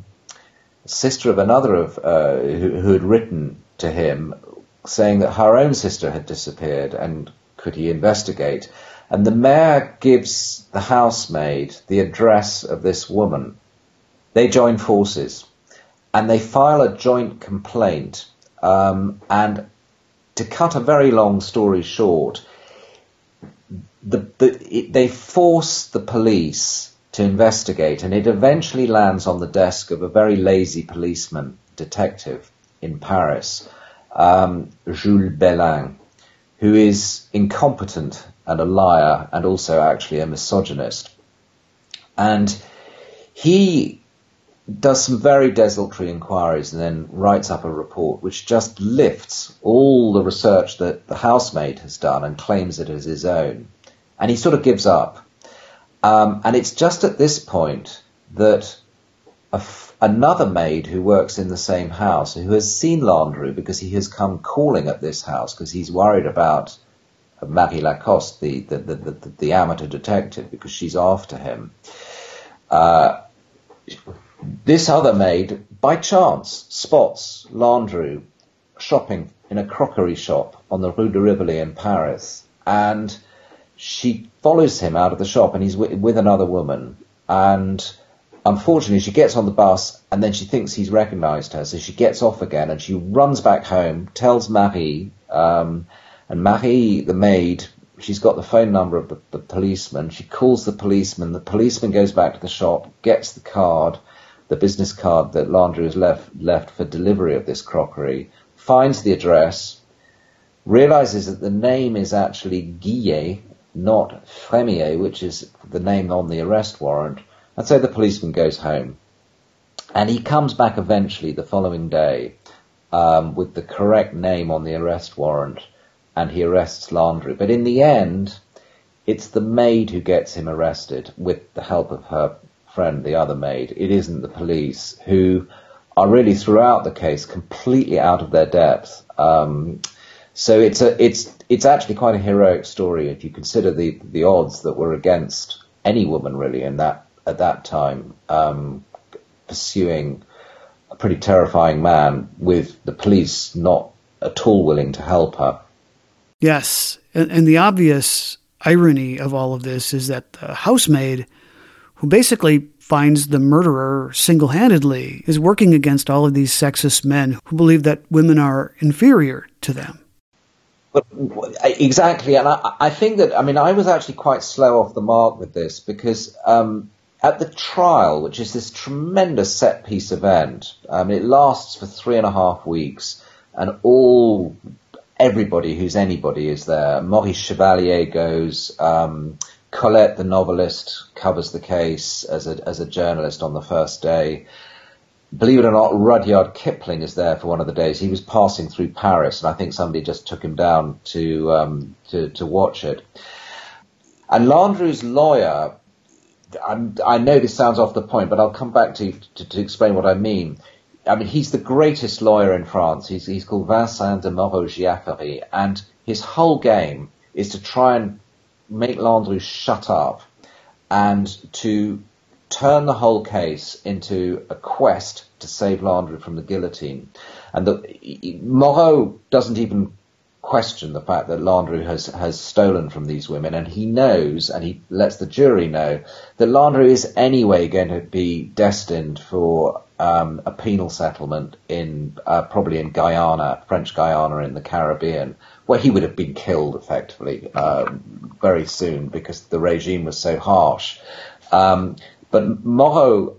sister of another of, uh, who, who had written to him saying that her own sister had disappeared and could he investigate. And the mayor gives the housemaid the address of this woman. They join forces and they file a joint complaint, um, and to cut a very long story short, the, the, it, they force the police to investigate, and it eventually lands on the desk of a very lazy policeman, detective in Paris, um, Jules Bellin, who is incompetent and a liar and also actually a misogynist. And he does some very desultory inquiries and then writes up a report which just lifts all the research that the housemaid has done and claims it as his own. And he sort of gives up. Um, and it's just at this point that a f- another maid who works in the same house, who has seen Landru because he has come calling at this house because he's worried about Marie Lacoste, the, the, the, the, the amateur detective, because she's after him. Uh, This other maid, by chance, spots Landru shopping in a crockery shop on the Rue de Rivoli in Paris, and she follows him out of the shop, and he's with, with another woman, and unfortunately she gets on the bus, and then she thinks he's recognized her, so she gets off again, and she runs back home, tells Marie, um, and Marie, the maid, she's got the phone number of the, the policeman, she calls the policeman, the policeman goes back to the shop, gets the card, the business card that Landru has left, left for delivery of this crockery, finds the address, realizes that the name is actually Guillet, not Fremier, which is the name on the arrest warrant, and so the policeman goes home. And he comes back eventually the following day um, with the correct name on the arrest warrant, and he arrests Landru. But in the end, it's the maid who gets him arrested with the help of her friend, the other maid. It isn't the police, who are really throughout the case completely out of their depth. Um, so it's a, it's it's actually quite a heroic story if you consider the the odds that were against any woman really in that at that time, um, pursuing a pretty terrifying man with the police not at all willing to help her. Yes, and, and the obvious irony of all of this is that the housemaid, who basically finds the murderer single-handedly, is working against all of these sexist men who believe that women are inferior to them. But exactly, and I, I think that, I mean, I was actually quite slow off the mark with this because um, at the trial, which is this tremendous set-piece event, um, it lasts for three and a half weeks, and all, everybody who's anybody is there. Maurice Chevalier goes, um, Colette, the novelist, covers the case as a, as a journalist on the first day. Believe it or not, Rudyard Kipling is there for one of the days. He was passing through Paris, and I think somebody just took him down to um, to, to watch it. And Landru's lawyer, I'm, I know this sounds off the point, but I'll come back to, to to explain what I mean. I mean, he's the greatest lawyer in France. He's he's called Vincent de Moreau-Giaferi, and his whole game is to try and make Landru shut up and to turn the whole case into a quest to save Landru from the guillotine. And the, Moreau doesn't even question the fact that Landru has, has stolen from these women, and he knows, and he lets the jury know, that Landru is anyway going to be destined for um, a penal settlement in uh, probably in Guyana, French Guyana in the Caribbean, where he would have been killed effectively uh, very soon because the regime was so harsh. Um, But Moreau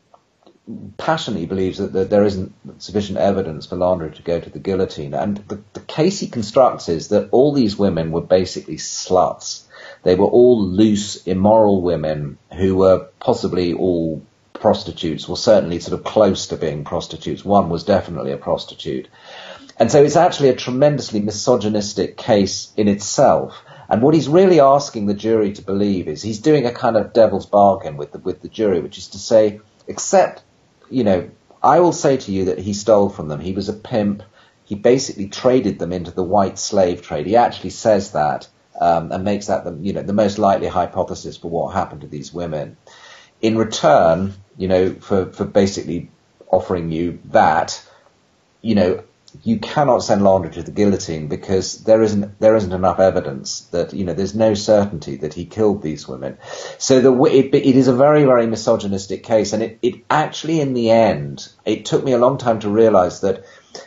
passionately believes that, that there isn't sufficient evidence for Landru to go to the guillotine. And the, the case he constructs is that all these women were basically sluts. They were all loose, immoral women who were possibly all prostitutes, or certainly sort of close to being prostitutes. One was definitely a prostitute. And so it's actually a tremendously misogynistic case in itself. And what he's really asking the jury to believe is he's doing a kind of devil's bargain with the, with the jury, which is to say, except, you know, I will say to you that he stole from them. He was a pimp. He basically traded them into the white slave trade. He actually says that um, and makes that the, you know, the most likely hypothesis for what happened to these women. In return, you know, for, for basically offering you that, you know, you cannot send Landru to the guillotine because there isn't there isn't enough evidence that, you know, there's no certainty that he killed these women. So the it, it is a very, very misogynistic case, and it, it actually, in the end, it took me a long time to realize that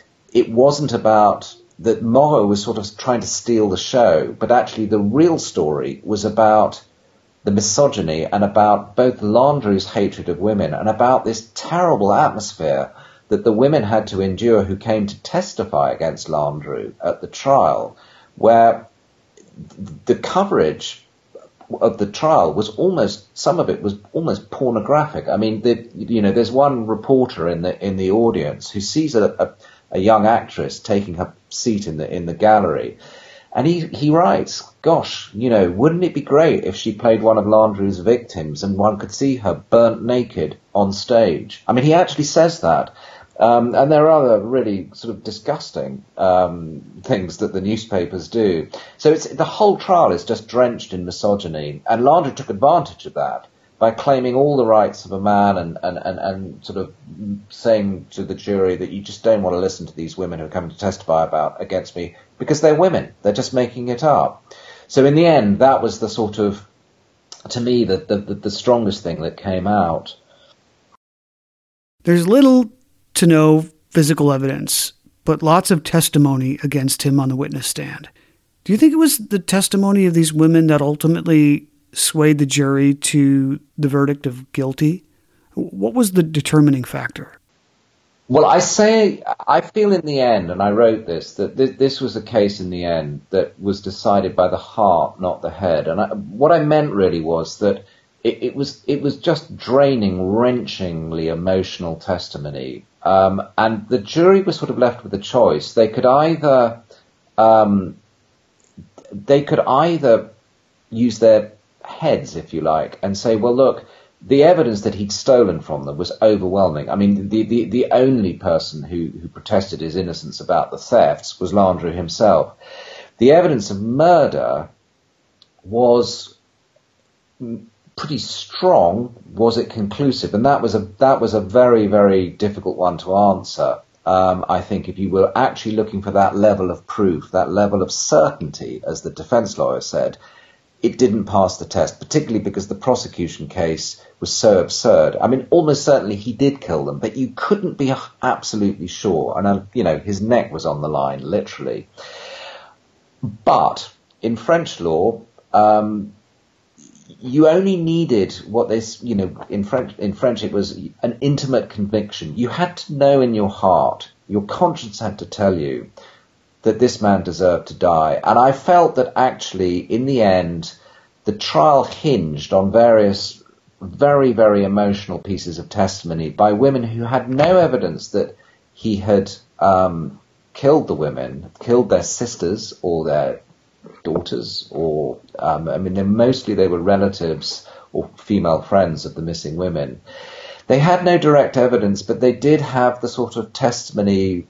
it wasn't about that Moreau was sort of trying to steal the show, but actually the real story was about the misogyny and about both Landru's hatred of women and about this terrible atmosphere that the women had to endure who came to testify against Landru at the trial, where the coverage of the trial was almost, some of it was almost pornographic. I mean, the, you know, there's one reporter in the in the audience who sees a, a, a young actress taking her seat in the in the gallery, and he he writes, "Gosh, you know, wouldn't it be great if she played one of Landru's victims and one could see her burnt naked on stage?" I mean, he actually says that. Um, and there are other really sort of disgusting um, things that the newspapers do. So it's, the whole trial is just drenched in misogyny. And Landru took advantage of that by claiming all the rights of a man and, and, and, and sort of saying to the jury that you just don't want to listen to these women who are coming to testify about against me because they're women. They're just making it up. So in the end, that was the sort of, to me, the, the, the strongest thing that came out. There's little to no physical evidence, but lots of testimony against him on the witness stand. Do you think it was the testimony of these women that ultimately swayed the jury to the verdict of guilty? What was the determining factor? Well, I say, I feel in the end, and I wrote this, that th- this was a case in the end that was decided by the heart, not the head. And I, what I meant really was that it, it was it was just draining, wrenchingly emotional testimony. Um, and the jury was sort of left with a choice. They could either um, they could either use their heads, if you like, and say, well, look, the evidence that he'd stolen from them was overwhelming. I mean, the, the, the only person who, who protested his innocence about the thefts was Landru himself. The evidence of murder was pretty strong. Was it conclusive? And that was a that was a very, very difficult one to answer. um, I think if you were actually looking for that level of proof, that level of certainty, as the defense lawyer said, it didn't pass the test, particularly because the prosecution case was so absurd. I mean, almost certainly he did kill them, but you couldn't be absolutely sure. And, uh, you know, his neck was on the line, literally. But in French law, um, you only needed what they, you know, in French, in French it was an intimate conviction. You had to know in your heart, your conscience had to tell you that this man deserved to die. And I felt that actually, in the end, the trial hinged on various very, very emotional pieces of testimony by women who had no evidence that he had um, killed the women, killed their sisters or their daughters, or, um, I mean, they're mostly they were relatives or female friends of the missing women. They had no direct evidence, but they did have the sort of testimony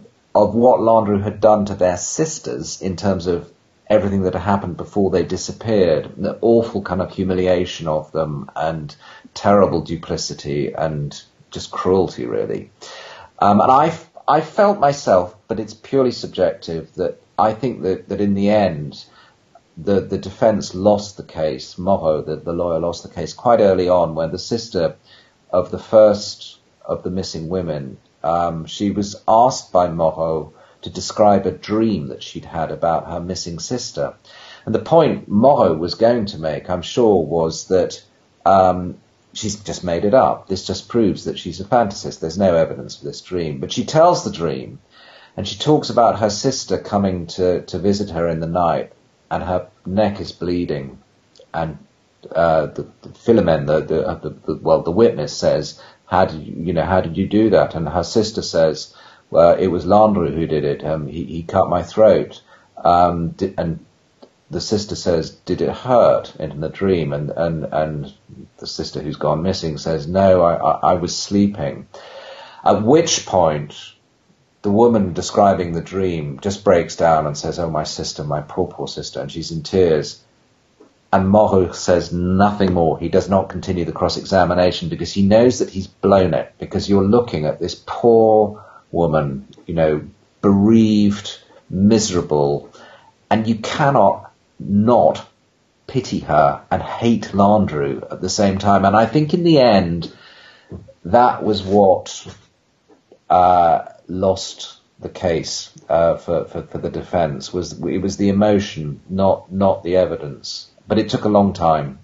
of what Landru had done to their sisters in terms of everything that had happened before they disappeared, the awful kind of humiliation of them and terrible duplicity and just cruelty, really. Um, and I, I felt myself, but it's purely subjective, that I think that, that in the end, the, the defense lost the case. Moreau, the, the lawyer, lost the case quite early on when the sister of the first of the missing women, Um, she was asked by Moreau to describe a dream that she'd had about her missing sister. And the point Moreau was going to make, I'm sure, was that um, she's just made it up. This just proves that she's a fantasist. There's no evidence for this dream. But she tells the dream, and she talks about her sister coming to, to visit her in the night, and her neck is bleeding. And uh, the, the Philomene, the, the, the, the, well, the witness says, How did you, you know, how did you do that? And her sister says, well, it was Landru who did it. Um, he, he cut my throat. Um, did, and the sister says, did it hurt in the dream? And, and, and the sister who's gone missing says, no, I, I, I was sleeping. At which point, the woman describing the dream just breaks down and says, oh, my sister, my poor, poor sister. And she's in tears. And Moreau says nothing more. He does not continue the cross-examination because he knows that he's blown it, because you're looking at this poor woman, you know, bereaved, miserable, and you cannot not pity her and hate Landru at the same time. And I think in the end, that was what uh, lost the case uh, for, for, for the defense. Was it was the emotion, not not the evidence. But it took a long time.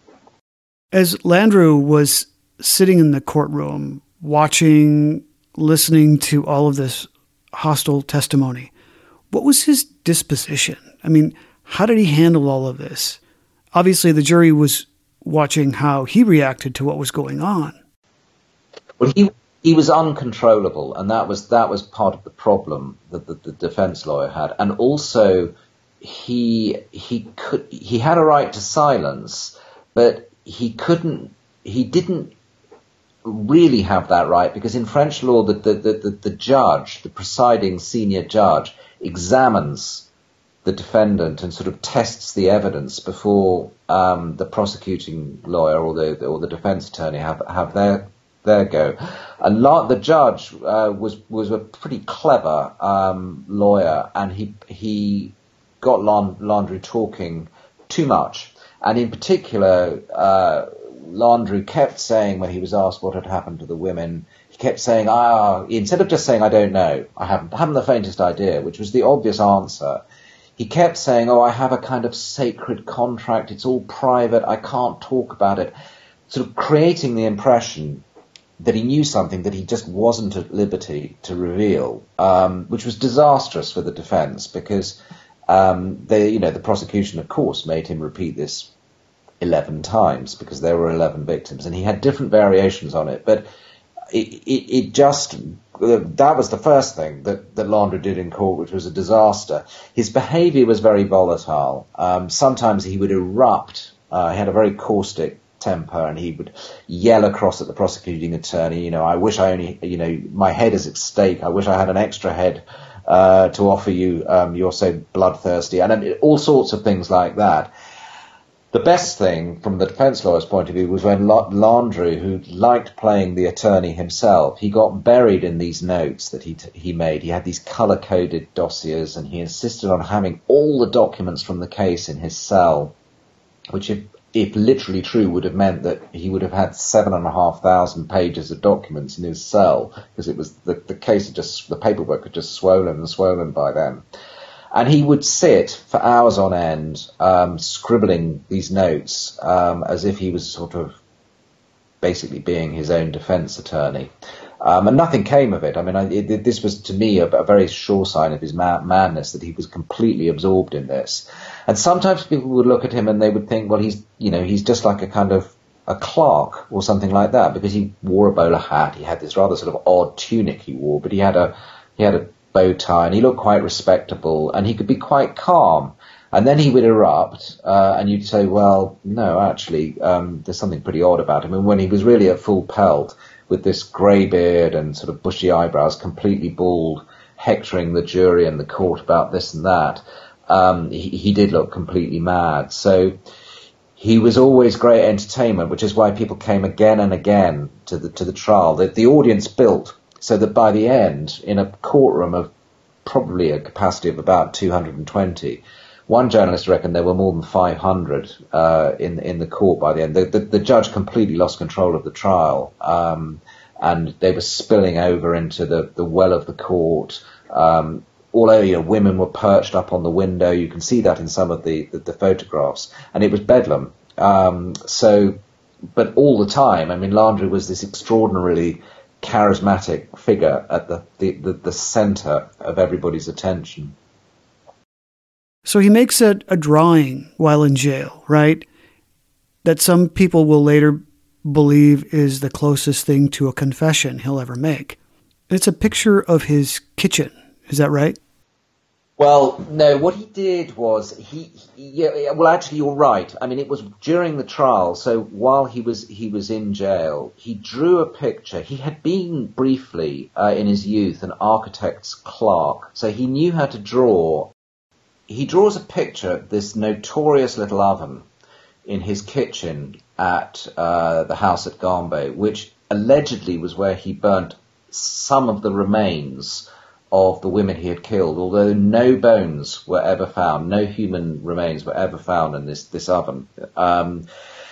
As Landru was sitting in the courtroom, watching, listening to all of this hostile testimony, what was his disposition? I mean, how did he handle all of this? Obviously, the jury was watching how he reacted to what was going on. Well, he he was uncontrollable, and that was that was part of the problem that the, the defense lawyer had, and also. He he could he had a right to silence, but he couldn't he didn't really have that right, because in French law the the, the, the judge, the presiding senior judge, examines the defendant and sort of tests the evidence before um, the prosecuting lawyer or the or the defense attorney have have their their go. A lot the judge uh, was was a pretty clever um, lawyer, and he he. got Landru talking too much. And in particular, uh, Landru kept saying, when he was asked what had happened to the women, he kept saying, ah, instead of just saying, I don't know, I haven't, haven't the faintest idea, which was the obvious answer, he kept saying, oh, I have a kind of sacred contract, it's all private, I can't talk about it, sort of creating the impression that he knew something that he just wasn't at liberty to reveal, um, which was disastrous for the defense, because Um, they, you know, the prosecution, of course, made him repeat this eleven times because there were eleven victims, and he had different variations on it. But it, it, it just uh, that was the first thing that, that Landru did in court, which was a disaster. His behaviour was very volatile. Um, sometimes he would erupt. Uh, he had a very caustic temper, and he would yell across at the prosecuting attorney. You know, I wish I only, you know, my head is at stake. I wish I had an extra head. Uh, to offer you, um, you're so bloodthirsty, and, and all sorts of things like that. The best thing from the defence lawyer's point of view was when Landru, who liked playing the attorney himself, he got buried in these notes that he t- he made. He had these colour-coded dossiers, and he insisted on having all the documents from the case in his cell, which, if, if literally true, would have meant that he would have had seven and a half thousand pages of documents in his cell, because it was the, the case had just the paperwork had just swollen and swollen by then. And he would sit for hours on end, um, scribbling these notes um, as if he was sort of basically being his own defence attorney. Um, and nothing came of it. I mean, I, it, this was to me a, a very sure sign of his ma- madness, that he was completely absorbed in this. And sometimes people would look at him and they would think, well, he's, you know, he's just like a kind of a clerk or something like that, because he wore a bowler hat. He had this rather sort of odd tunic he wore, but he had a he had a bow tie, and he looked quite respectable, and he could be quite calm. And then he would erupt, uh, and you'd say, well, no, actually, um, there's something pretty odd about him. And when he was really at full pelt, with this grey beard and sort of bushy eyebrows, completely bald, hectoring the jury and the court about this and that, um, he, he did look completely mad. So he was always great entertainment, which is why people came again and again to the to the trial. The, the audience built, so that by the end, in a courtroom of probably a capacity of about two hundred twenty, one journalist reckoned there were more than five hundred uh, in in the court by the end. The, the, the judge completely lost control of the trial, um, and they were spilling over into the, the well of the court. Um, all over, you know, women were perched up on the window. You can see that in some of the, the, the photographs, and it was bedlam. Um, so, but all the time, I mean, Landru was this extraordinarily charismatic figure at the, the, the, the centre of everybody's attention. So he makes a, a drawing while in jail, right? That some people will later believe is the closest thing to a confession he'll ever make. It's a picture of his kitchen. Is that right? Well, no, what he did was, he, he yeah, well, actually, you're right. I mean, it was during the trial, so while he was he was in jail, he drew a picture. He had been briefly, uh, in his youth, an architect's clerk, so he knew how to draw. He draws a picture of this notorious little oven in his kitchen at uh, the house at Gambé, which allegedly was where he burnt some of the remains of the women he had killed, although no bones were ever found, no human remains were ever found in this, this oven. Um,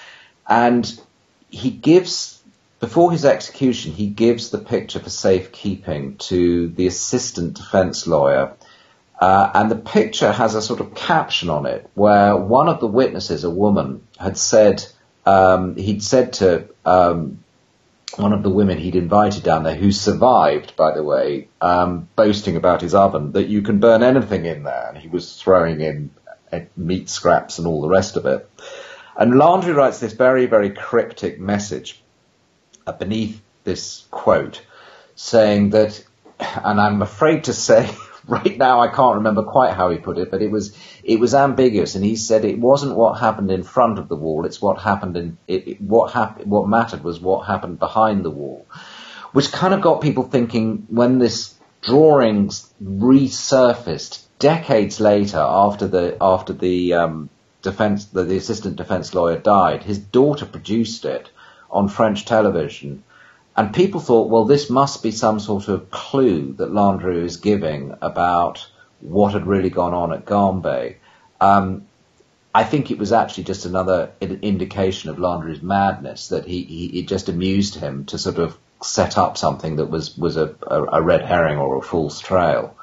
and he gives, before his execution, he gives the picture for safekeeping to the assistant defence lawyer. Uh, and the picture has a sort of caption on it where one of the witnesses, a woman, had said, um, he'd said to um, one of the women he'd invited down there, who survived, by the way, um, boasting about his oven, that you can burn anything in there. And he was throwing in meat scraps and all the rest of it. And Landru writes this very, very cryptic message uh, beneath this quote, saying that, and I'm afraid to say, right now, I can't remember quite how he put it, but it was it was ambiguous, and he said it wasn't what happened in front of the wall; it's what happened in it. it what hap- What mattered was what happened behind the wall, which kind of got people thinking when this drawings resurfaced decades later, after the after the um, defense, the, the assistant defense lawyer died. His daughter produced it on French television. And people thought, well, this must be some sort of clue that Landru is giving about what had really gone on at Gambé. Um, I think it was actually just another indication of Landru's madness, that he, he it just amused him to sort of set up something that was, was a, a, a red herring or a false trail.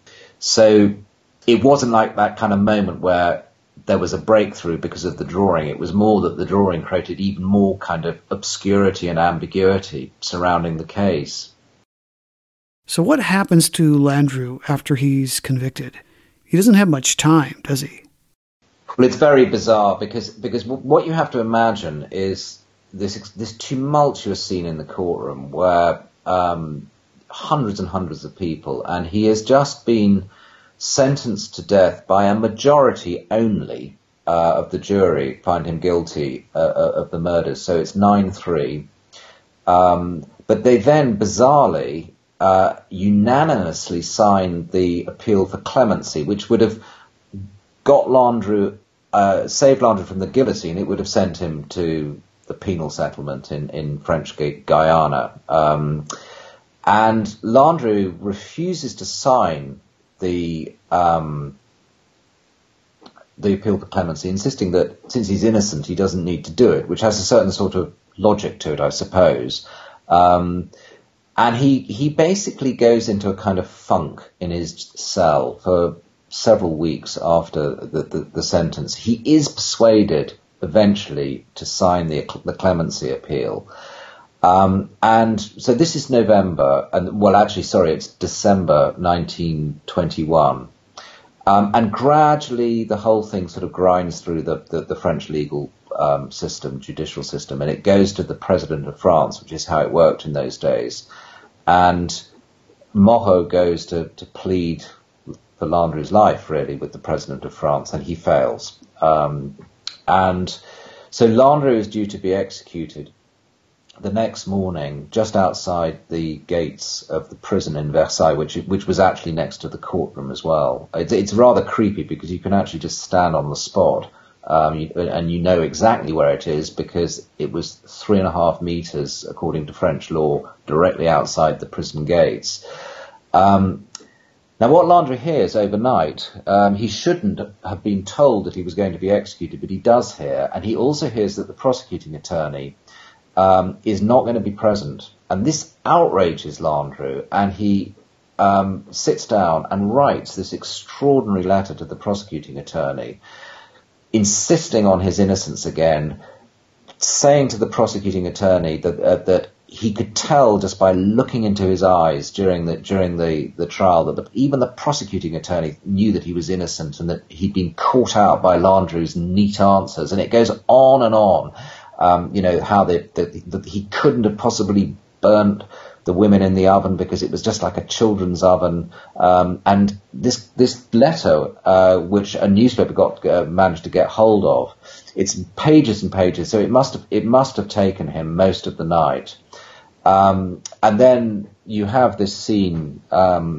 So it wasn't like that kind of moment where there was a breakthrough because of the drawing. It was more that the drawing created even more kind of obscurity and ambiguity surrounding the case. So what happens to Landru after he's convicted? He doesn't have much time, does he? Well, it's very bizarre because because what you have to imagine is this this tumultuous scene in the courtroom where um, hundreds and hundreds of people, and he has just been sentenced to death by a majority only uh, of the jury, find him guilty uh, of the murders. So it's nine three. Um, but they then, bizarrely, uh, unanimously signed the appeal for clemency, which would have got Landru uh, saved Landru from the guillotine, it would have sent him to the penal settlement in, in French Guiana. Um, and Landru refuses to sign the um, the appeal for clemency, insisting that since he's innocent, he doesn't need to do it, which has a certain sort of logic to it, I suppose. Um, and he he basically goes into a kind of funk in his cell for several weeks after the, the, the sentence. He is persuaded eventually to sign the, the clemency appeal. Um, and so this is November, and well, actually, sorry, it's December nineteen twenty-one. Um, and gradually the whole thing sort of grinds through the, the, the French legal um, system, judicial system, and it goes to the President of France, which is how it worked in those days. And Moreau goes to, to plead for Landru's life, really, with the President of France, and he fails. Um, and so Landru is due to be executed the next morning, just outside the gates of the prison in Versailles, which which was actually next to the courtroom as well. It's, it's rather creepy because you can actually just stand on the spot, um, you, and you know exactly where it is because it was three and a half meters, according to French law, directly outside the prison gates. Um, now, what Landru hears overnight, um, he shouldn't have been told that he was going to be executed, but he does hear, and he also hears that the prosecuting attorney Um, is not going to be present. And this outrages Landru, and he um, sits down and writes this extraordinary letter to the prosecuting attorney, insisting on his innocence again, saying to the prosecuting attorney that uh, that he could tell just by looking into his eyes during the during the, the trial that the, even the prosecuting attorney knew that he was innocent and that he'd been caught out by Landru's neat answers. And it goes on and on. Um, you know, how the, the, the, he couldn't have possibly burnt the women in the oven because it was just like a children's oven. Um, and this this letter, uh, which a newspaper got uh, managed to get hold of, it's pages and pages. So it must have it must have taken him most of the night. Um, and then you have this scene, um,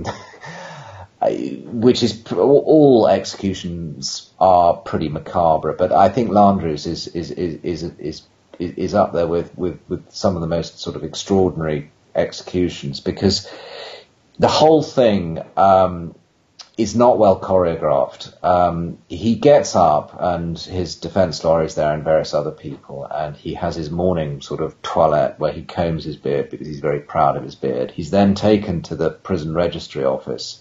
which is all executions are pretty macabre, but I think Landru's is is is is is, is up there with, with, with some of the most sort of extraordinary executions because the whole thing um, is not well choreographed. Um, he gets up and his defence lawyer is there and various other people, and he has his morning sort of toilette where he combs his beard because he's very proud of his beard. He's then taken to the prison registry office.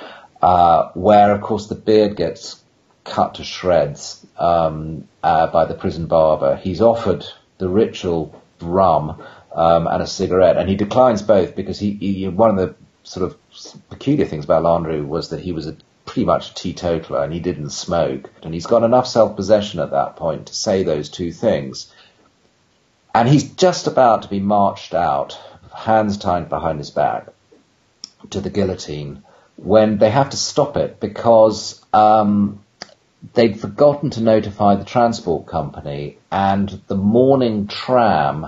Uh, where, of course, the beard gets cut to shreds um, uh, by the prison barber. He's offered the ritual rum um, and a cigarette, and he declines both because he, he one of the sort of peculiar things about Landru was that he was a pretty much teetotaler and he didn't smoke. And he's got enough self-possession at that point to say those two things. And he's just about to be marched out, hands tied behind his back, to the guillotine, when they have to stop it because um, they'd forgotten to notify the transport company, and the morning tram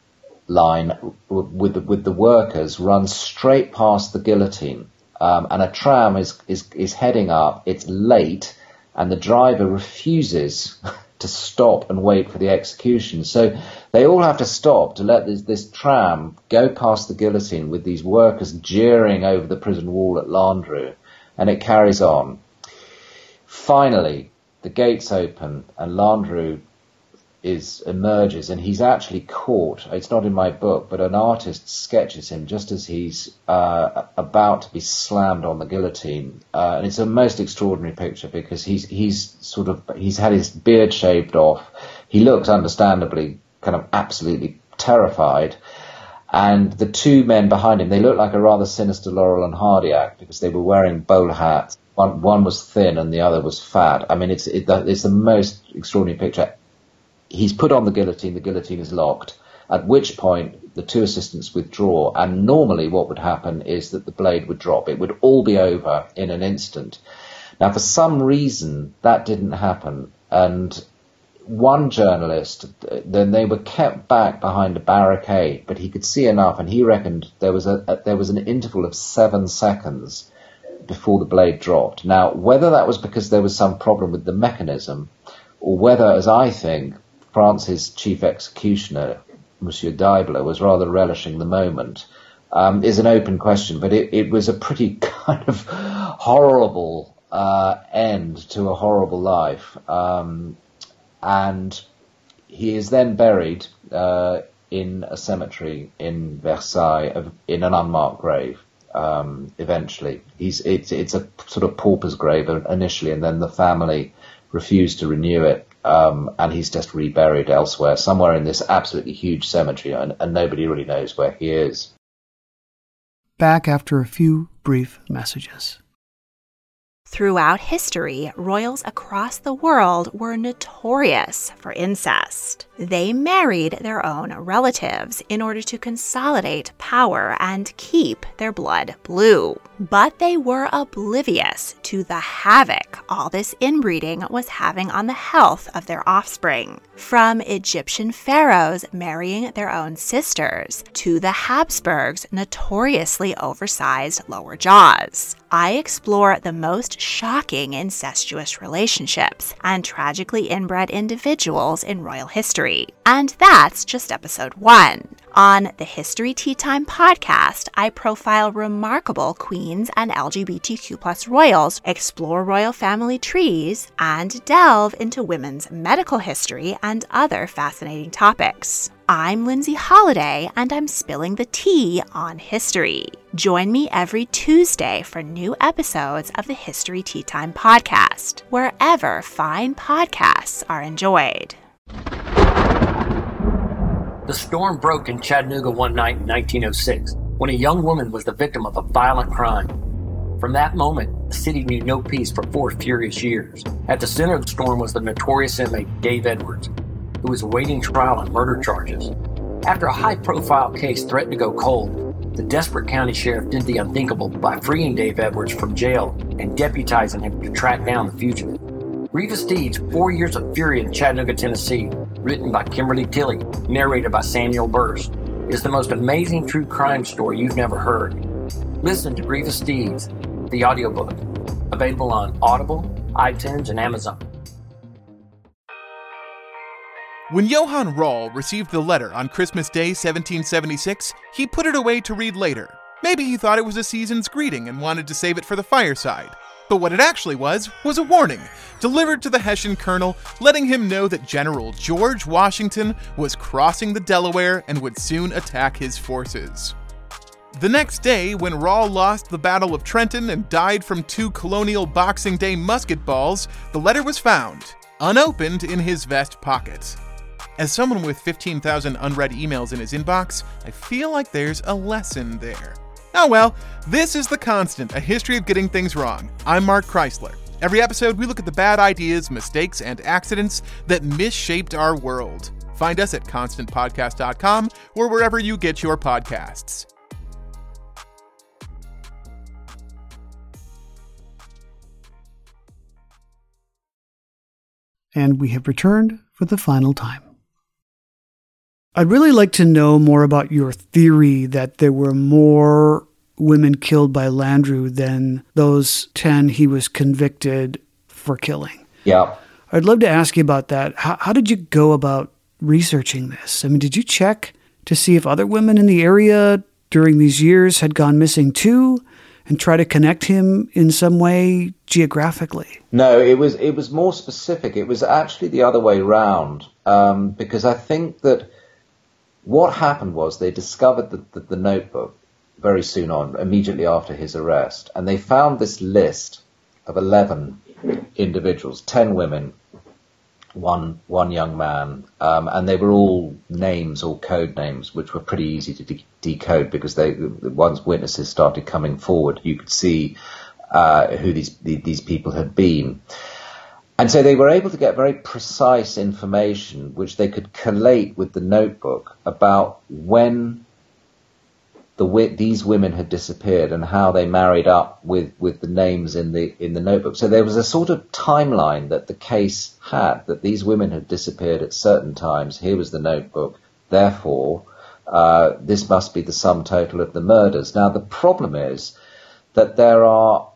line with the, with the workers runs straight past the guillotine, um, and a tram is, is is heading up. It's late, and the driver refuses to stop and wait for the execution. So they all have to stop to let this, this tram go past the guillotine with these workers jeering over the prison wall at Landru, and it carries on. Finally, the gates open and Landru is emerges, and he's actually caught. It's not in my book, but an artist sketches him just as he's uh, about to be slammed on the guillotine, uh, and it's a most extraordinary picture because he's he's sort of he's had his beard shaved off. He looks understandably kind of absolutely terrified, and the two men behind him, they look like a rather sinister Laurel and Hardy act because they were wearing bowl hats. One one was thin and the other was fat. I mean, it's it, it's the most extraordinary picture. He's put on the guillotine, the guillotine is locked, at which point the two assistants withdraw, and normally what would happen is that the blade would drop. It would all be over in an instant. Now, for some reason, that didn't happen, and one journalist, then they were kept back behind a barricade, but he could see enough, and he reckoned there was a, a there was an interval of seven seconds before the blade dropped. Now, whether that was because there was some problem with the mechanism, or whether, as I think, France's chief executioner, Monsieur Deibler, was rather relishing the moment, um, is an open question. But it, it was a pretty kind of horrible uh, end to a horrible life. Um, and he is then buried uh, in a cemetery in Versailles, in an unmarked grave. Um, eventually, he's it's it's a sort of pauper's grave initially, and then the family refused to renew it, um, and he's just reburied elsewhere, somewhere in this absolutely huge cemetery, and, and nobody really knows where he is. Back after a few brief messages. Throughout history, royals across the world were notorious for incest. They married their own relatives in order to consolidate power and keep their blood blue. But they were oblivious to the havoc all this inbreeding was having on the health of their offspring. From Egyptian pharaohs marrying their own sisters to the Habsburgs' notoriously oversized lower jaws, I explore the most shocking incestuous relationships and tragically inbred individuals in royal history. And that's just episode one. On the History Tea Time podcast, I profile remarkable queens and L G B T Q plus royals, explore royal family trees, and delve into women's medical history and other fascinating topics. I'm Lindsay Holiday, and I'm spilling the tea on history. Join me every Tuesday for new episodes of the History Tea Time podcast, wherever fine podcasts are enjoyed. The storm broke in Chattanooga one night in nineteen oh six, when a young woman was the victim of a violent crime. From that moment, the city knew no peace for four furious years. At the center of the storm was the notorious inmate Dave Edwards, who was awaiting trial on murder charges. After a high-profile case threatened to go cold, the desperate county sheriff did the unthinkable by freeing Dave Edwards from jail and deputizing him to track down the fugitive. Grievous Deeds, Four Years of Fury in Chattanooga, Tennessee, written by Kimberly Tilley, narrated by Samuel Burst, is the most amazing true crime story you've never heard. Listen to Grievous Deeds, the audiobook, available on Audible, iTunes, and Amazon. When Johann Rall received the letter on Christmas Day seventeen seventy-six, he put it away to read later. Maybe he thought it was a season's greeting and wanted to save it for the fireside. But what it actually was, was a warning, delivered to the Hessian colonel, letting him know that General George Washington was crossing the Delaware and would soon attack his forces. The next day, when Rall lost the Battle of Trenton and died from two colonial Boxing Day musket balls, the letter was found, unopened, in his vest pocket. As someone with fifteen thousand unread emails in his inbox, I feel like there's a lesson there. Oh well, this is The Constant, a history of getting things wrong. I'm Mark Chrysler. Every episode, we look at the bad ideas, mistakes, and accidents that misshaped our world. Find us at constant podcast dot com or wherever you get your podcasts. And we have returned for the final time. I'd really like to know more about your theory that there were more women killed by Landru than those ten he was convicted for killing. Yeah. I'd love to ask you about that. How, how did you go about researching this? I mean, did you check to see if other women in the area during these years had gone missing too, and try to connect him in some way geographically? No, it was it was more specific. It was actually the other way round, um, because I think that what happened was they discovered the, the, the notebook very soon on, immediately after his arrest, and they found this list of eleven individuals, ten women, one one young man, um, and they were all names or code names, which were pretty easy to de- decode because they once witnesses started coming forward, you could see uh, who these these people had been. And so they were able to get very precise information, which they could collate with the notebook about when the these women had disappeared and how they married up with, with the names in the in the notebook. So there was a sort of timeline that the case had, that these women had disappeared at certain times. Here was the notebook. Therefore, uh, this must be the sum total of the murders. Now, the problem is that there are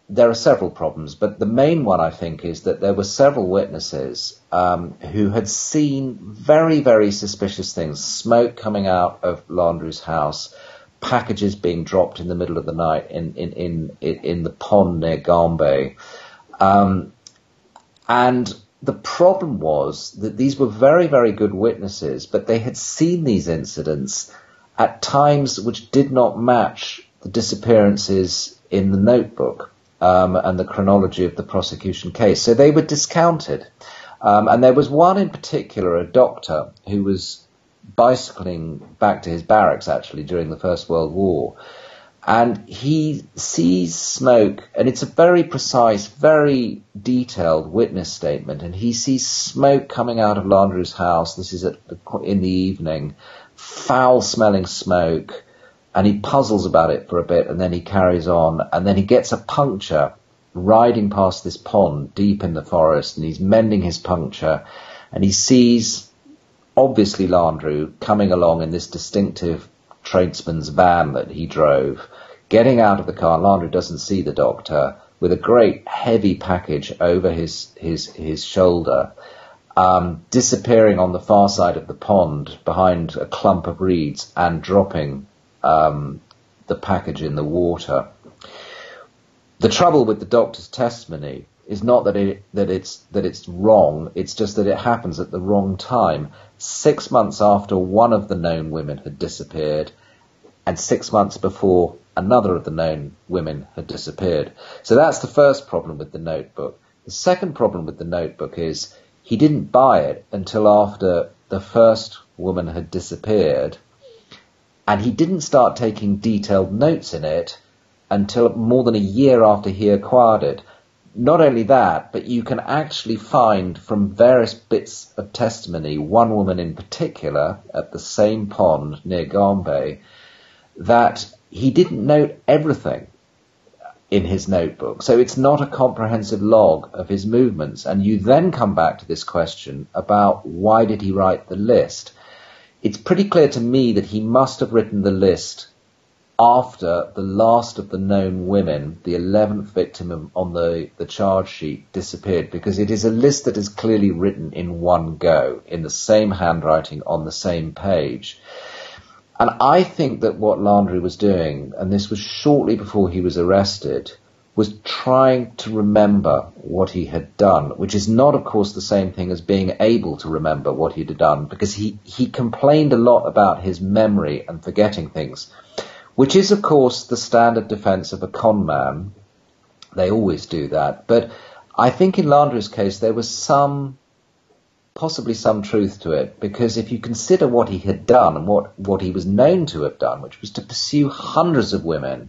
there are several problems, but the main one, I think, is that there were several witnesses um, who had seen very, very suspicious things. Smoke coming out of Landru's house, packages being dropped in the middle of the night in, in, in, in the pond near Gambé. Um, and the problem was that these were very, very good witnesses, but they had seen these incidents at times which did not match the disappearances in the notebook. Um, and the chronology of the prosecution case. So they were discounted. Um, and there was one in particular, a doctor, who was bicycling back to his barracks, actually, during the First World War. And he sees smoke, and it's a very precise, very detailed witness statement. And he sees smoke coming out of Landru's house. This is at the, in the evening, foul-smelling smoke. And he puzzles about it for a bit, and then he carries on, and then he gets a puncture riding past this pond deep in the forest, and he's mending his puncture, and he sees, obviously, Landru coming along in this distinctive tradesman's van that he drove, getting out of the car. Landru doesn't see the doctor, with a great heavy package over his, his, his shoulder, um, disappearing on the far side of the pond behind a clump of reeds and dropping Um, the package in the water. The trouble with the doctor's testimony is not that it that it's that it's wrong. It's just that it happens at the wrong time. Six months after one of the known women had disappeared, and six months before another of the known women had disappeared. So that's the first problem with the notebook. The second problem with the notebook is he didn't buy it until after the first woman had disappeared. And he didn't start taking detailed notes in it until more than a year after he acquired it. Not only that, but you can actually find from various bits of testimony, one woman in particular at the same pond near Gambé, that he didn't note everything in his notebook. So it's not a comprehensive log of his movements. And you then come back to this question about why did he write the list? It's pretty clear to me that he must have written the list after the last of the known women, the eleventh victim on the, the charge sheet, disappeared, because it is a list that is clearly written in one go, in the same handwriting, on the same page. And I think that what Landru was doing, and this was shortly before he was arrested, was trying to remember what he had done, which is not, of course, the same thing as being able to remember what he had done, because he, he complained a lot about his memory and forgetting things, which is, of course, the standard defense of a con man. They always do that. But I think in Landru's case, there was some, possibly some truth to it, because if you consider what he had done and what, what he was known to have done, which was to pursue hundreds of women,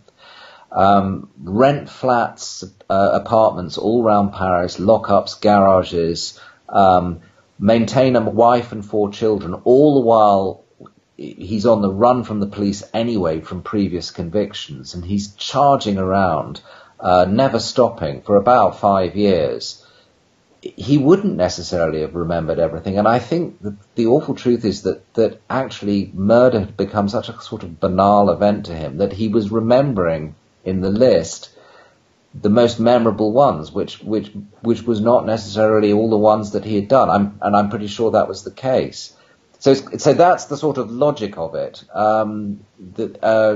Um, rent flats, uh, apartments all around Paris, lockups, garages, um, maintain a wife and four children, all the while he's on the run from the police anyway from previous convictions, and he's charging around, uh, never stopping for about five years. He wouldn't necessarily have remembered everything, and I think that the awful truth is that, that actually murder had become such a sort of banal event to him that he was remembering in the list the most memorable ones, which which which was not necessarily all the ones that he had done. I'm, and I'm pretty sure that was the case. So so that's the sort of logic of it. Um, that, uh,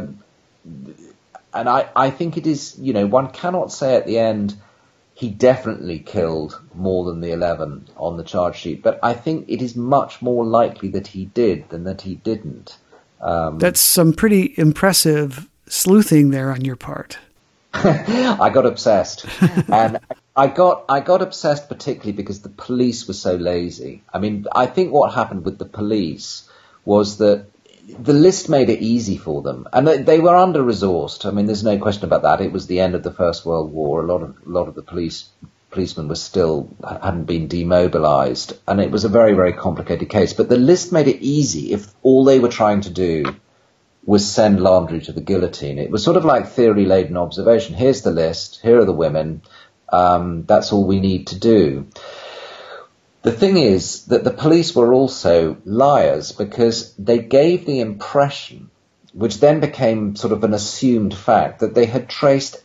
and I, I think it is, you know, one cannot say at the end he definitely killed more than the eleven on the charge sheet, but I think it is much more likely that he did than that he didn't. Um, That's some pretty impressive sleuthing there on your part. I got obsessed, and I got I got obsessed particularly because the police were so lazy. I mean, I think what happened with the police was that the list made it easy for them, and they, they were under-resourced. I mean, there's no question about that. It was the end of the First World War. A lot of a lot of the police policemen were still hadn't been demobilized, and it was a very very complicated case. But the list made it easy if all they were trying to do was send Landru to the guillotine. It was sort of like theory-laden observation. Here's the list. Here are the women. Um, that's all we need to do. The thing is that the police were also liars because they gave the impression, which then became sort of an assumed fact, that they had traced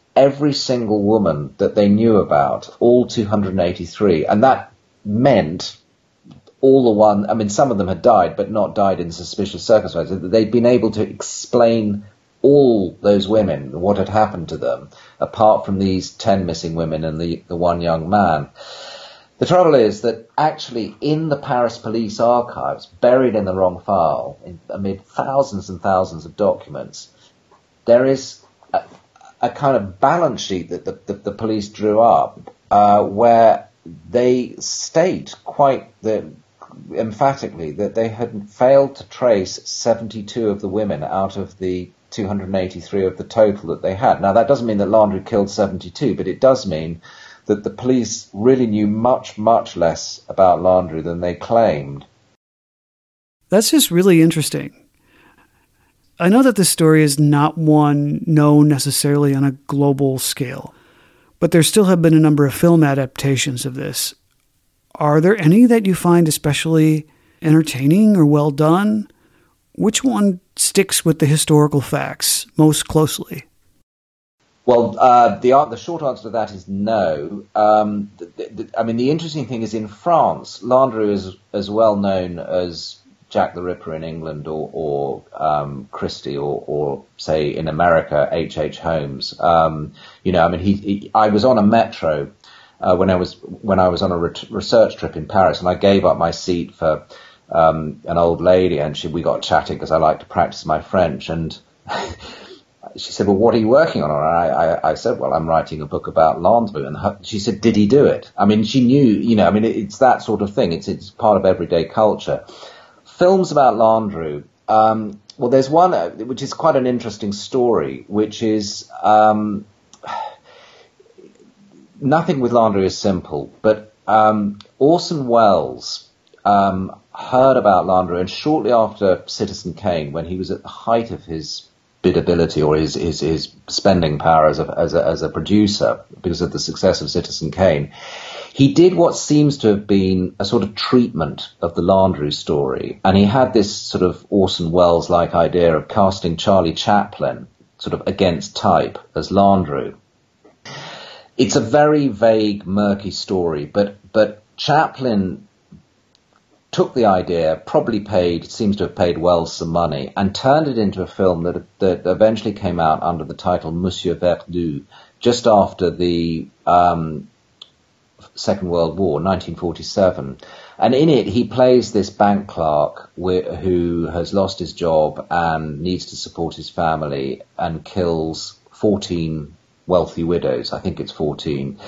every single woman that they knew about, all two hundred eighty-three, and that meant all the one, I mean, some of them had died, but not died in suspicious circumstances. They'd been able to explain all those women, what had happened to them, apart from these ten missing women and the, the one young man. The trouble is that actually in the Paris police archives, buried in the wrong file, in, amid thousands and thousands of documents, there is a, a kind of balance sheet that the, the, the police drew up uh, where they state quite the, emphatically that they had failed to trace seventy-two of the women out of the two hundred eighty-three of the total that they had. Now, that doesn't mean that Landru killed seventy-two, but it does mean that the police really knew much, much less about Landru than they claimed. That's just really interesting. I know that this story is not one known necessarily on a global scale, but there still have been a number of film adaptations of this. Are there any that you find especially entertaining or well done? Which one sticks with the historical facts most closely? Well, uh, the the short answer to that is no. Um, the, the, I mean, the interesting thing is in France, Landru is as well known as Jack the Ripper in England, or, or um, Christie, or, or say in America, H H. Holmes. Um, you know, I mean, he, he. I was on a metro uh, when I was when I was on a re- research trip in Paris, and I gave up my seat for um, an old lady, and she, we got chatting because I like to practice my French, and she said, well, what are you working on? And I, I, I said, well, I'm writing a book about Landru. And her, she said, did he do it? I mean, she knew, you know, I mean, it, it's that sort of thing. It's it's part of everyday culture. Films about Landru, um, well, there's one uh, which is quite an interesting story, which is um, nothing with Landru is simple, but um, Orson Welles um, heard about Landru, and shortly after Citizen Kane, when he was at the height of his bidability or his, his, his spending power as a, as a, as a producer because of the success of Citizen Kane, he did what seems to have been a sort of treatment of the Landru story. And he had this sort of Orson Welles-like idea of casting Charlie Chaplin sort of against type as Landru. It's a very vague, murky story, but, but Chaplin took the idea, probably paid, seems to have paid Wells some money, and turned it into a film that that eventually came out under the title Monsieur Verdoux, just after the um, Second World War, nineteen forty-seven. And in it, he plays this bank clerk who has lost his job and needs to support his family and kills fourteen wealthy widows. I think it's fourteen.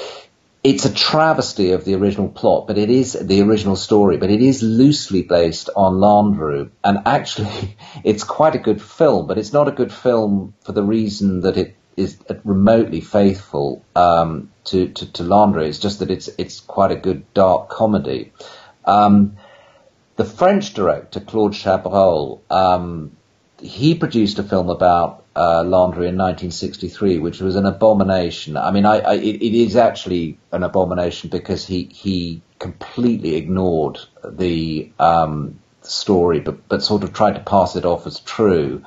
It's a travesty of the original plot, but it is the original story, but it is loosely based on Landru. And actually, it's quite a good film, but it's not a good film for the reason that it is remotely faithful um, to, to, to Landru. It's just that it's it's quite a good dark comedy. Um, the French director, Claude Chabrol, um, he produced a film about Uh, Landru in nineteen sixty-three, which was an abomination. I mean, I, I, it, it is actually an abomination because he he completely ignored the um, story, but but sort of tried to pass it off as true.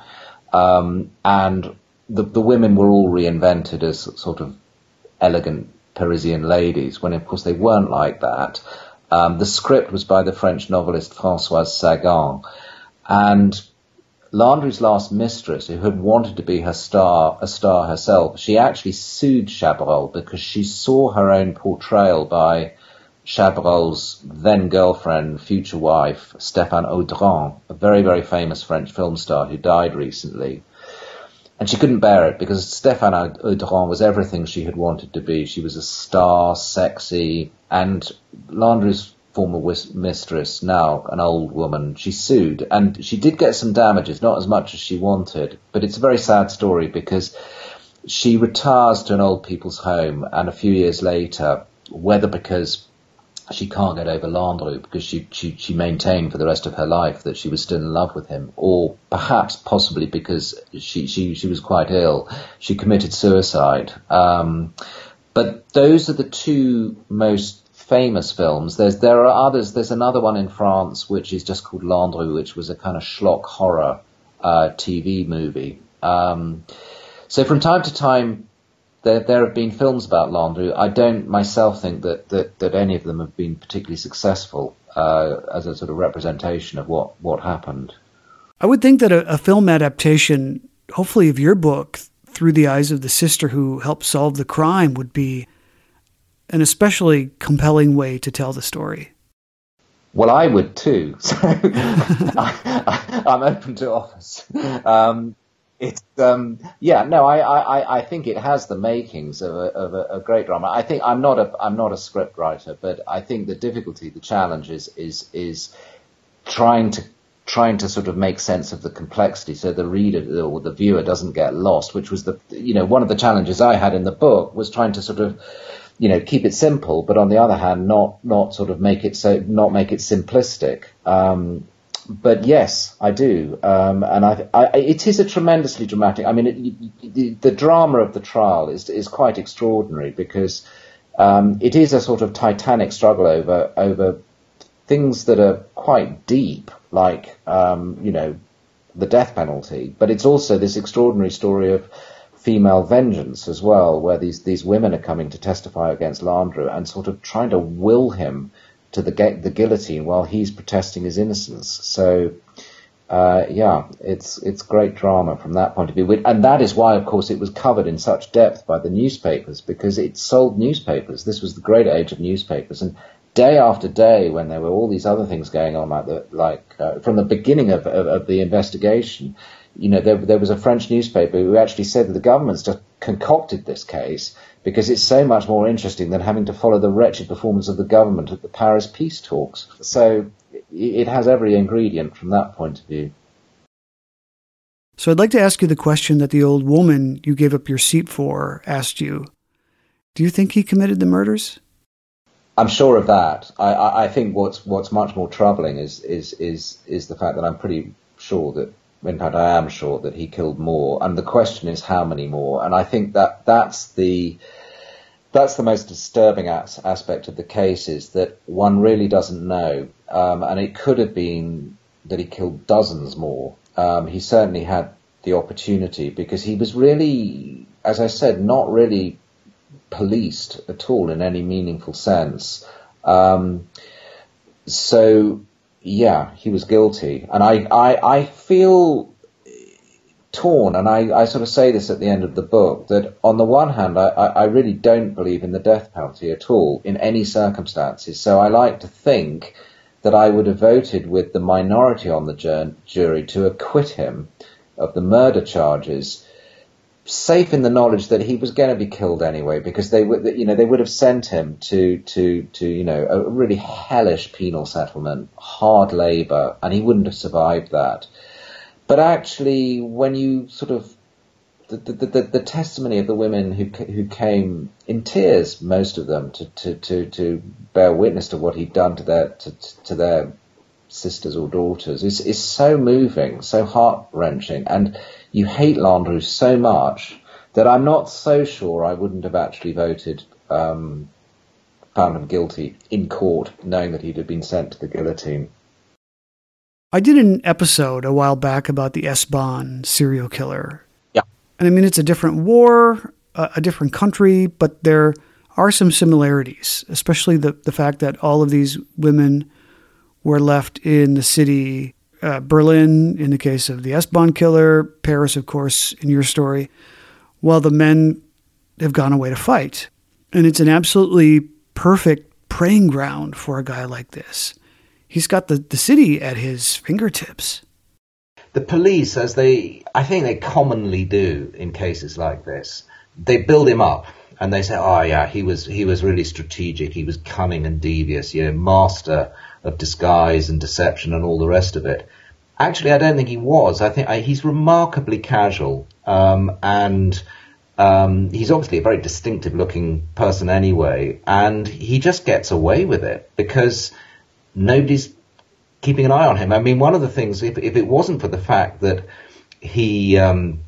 Um, and the the women were all reinvented as sort of elegant Parisian ladies, when of course they weren't like that. Um, the script was by the French novelist Françoise Sagan, and Landru's last mistress, who had wanted to be her star, a star herself, she actually sued Chabrol because she saw her own portrayal by Chabrol's then girlfriend, future wife, Stéphane Audran, a very, very famous French film star who died recently. And she couldn't bear it because Stéphane Audran was everything she had wanted to be. She was a star, sexy, and Landru's former mistress, now an old woman, she sued, and she did get some damages, not as much as she wanted, but it's a very sad story because she retires to an old people's home, and a few years later, whether because she can't get over Landru, because she, she, she maintained for the rest of her life that she was still in love with him, or perhaps possibly because she, she, she was quite ill, she committed suicide. Um, but those are the two most famous films. There's there are others. There's another one in France which is just called Landru, which was a kind of schlock horror uh, T V movie. Um, so from time to time, there there have been films about Landru. I don't myself think that, that, that any of them have been particularly successful uh, as a sort of representation of what, what happened. I would think that a, a film adaptation, hopefully of your book, through the eyes of the sister who helped solve the crime, would be an especially compelling way to tell the story. Well, I would too. So I, I, I'm open to offers. Um, it's um, yeah, no, I, I, I think it has the makings of a, of a, a great drama. I think I'm not a I'm not a script writer, but I think the difficulty, the challenge is is is trying to trying to sort of make sense of the complexity, so the reader or the viewer doesn't get lost. Which was the you know one of the challenges I had in the book, was trying to sort of you know, keep it simple, but on the other hand, not not sort of make it so not make it simplistic. Um, but yes, I do, um, and I, I, it is a tremendously dramatic. I mean, it, the, the drama of the trial is is quite extraordinary because um, it is a sort of titanic struggle over over things that are quite deep, like um, you know, the death penalty. But it's also this extraordinary story of female vengeance as well, where these these women are coming to testify against Landru and sort of trying to will him to the the guillotine while he's protesting his innocence. So, uh, yeah, it's it's great drama from that point of view, and that is why, of course, it was covered in such depth by the newspapers, because it sold newspapers. This was the great age of newspapers, and day after day, when there were all these other things going on, like the, like uh, from the beginning of, of, of the investigation. You know, there, there was a French newspaper who actually said that the government's just concocted this case because it's so much more interesting than having to follow the wretched performance of the government at the Paris peace talks. So it has every ingredient from that point of view. So I'd like to ask you the question that the old woman you gave up your seat for asked you. Do you think he committed the murders? I'm sure of that. I, I, I think what's what's much more troubling is is is is the fact that I'm pretty sure that. In fact, I am sure that he killed more, and the question is how many more. And I think that that's the that's the most disturbing as- aspect of the case, is that one really doesn't know. Um, and it could have been that he killed dozens more. Um, he certainly had the opportunity, because he was really, as I said, not really policed at all in any meaningful sense. Um, so. Yeah, he was guilty. And I, I, I feel torn, and I, I sort of say this at the end of the book, that on the one hand, I, I really don't believe in the death penalty at all, in any circumstances. So I like to think that I would have voted with the minority on the jur- jury to acquit him of the murder charges, safe in the knowledge that he was going to be killed anyway, because they would, you know, they would have sent him to, to, to, you know, a really hellish penal settlement, hard labour, and he wouldn't have survived that. But actually, when you sort of, the, the, the, the testimony of the women who who came in tears, most of them, to, to, to, to bear witness to what he'd done to their, to, to their sisters or daughters, is, is so moving, so heart-wrenching, and you hate Landru so much that I'm not so sure I wouldn't have actually voted, um, found him guilty in court, knowing that he'd have been sent to the guillotine. I did an episode a while back about the Esbon serial killer. Yeah. And I mean, it's a different war, a, a different country, but there are some similarities, especially the, the fact that all of these women were left in the city. Uh, Berlin, in the case of the Esbon killer, Paris, of course, in your story, while the men have gone away to fight. And it's an absolutely perfect preying ground for a guy like this. He's got the, the city at his fingertips. The police, as they, I think they commonly do in cases like this, they build him up and they say, oh yeah, he was he was really strategic, he was cunning and devious, you know, master of disguise and deception and all the rest of it. Actually, I don't think he was. I think I, he's remarkably casual, um, and um, he's obviously a very distinctive-looking person anyway, and he just gets away with it because nobody's keeping an eye on him. I mean, one of the things, if, if it wasn't for the fact that he um,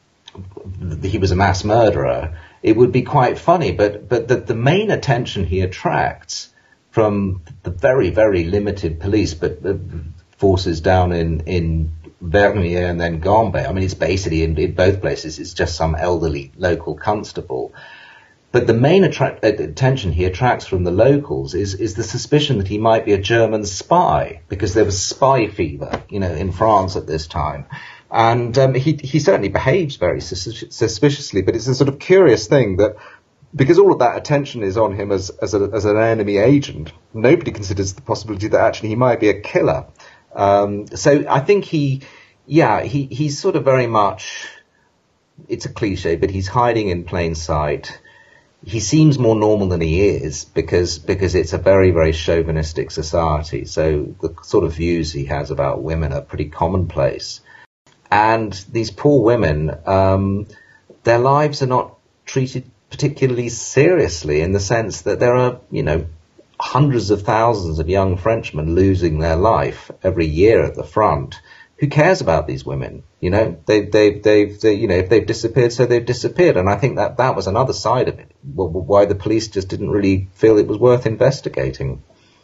he was a mass murderer, it would be quite funny. But but the, the main attention he attracts from the very, very limited police, but uh, forces down in, in Vernouillet and then Gambet. I mean, it's basically in, in both places, it's just some elderly local constable. But the main attract, attention he attracts from the locals is, is the suspicion that he might be a German spy, because there was spy fever, you know, in France at this time. And um, he, he certainly behaves very sus- suspiciously, but it's a sort of curious thing that because all of that attention is on him as, as, a, as an enemy agent, nobody considers the possibility that actually he might be a killer. Um, so I think he, yeah, he, he's sort of very much, it's a cliche, but he's hiding in plain sight. He seems more normal than he is because, because it's a very, very chauvinistic society. So the sort of views he has about women are pretty commonplace. And these poor women, um, their lives are not treated particularly seriously in the sense that there are, you know, hundreds of thousands of young Frenchmen losing their life every year at the front. Who cares about these women? You know, they, they, they've, they, you know, if they've disappeared, so they've disappeared. And I think that that was another side of it, why the police just didn't really feel it was worth investigating.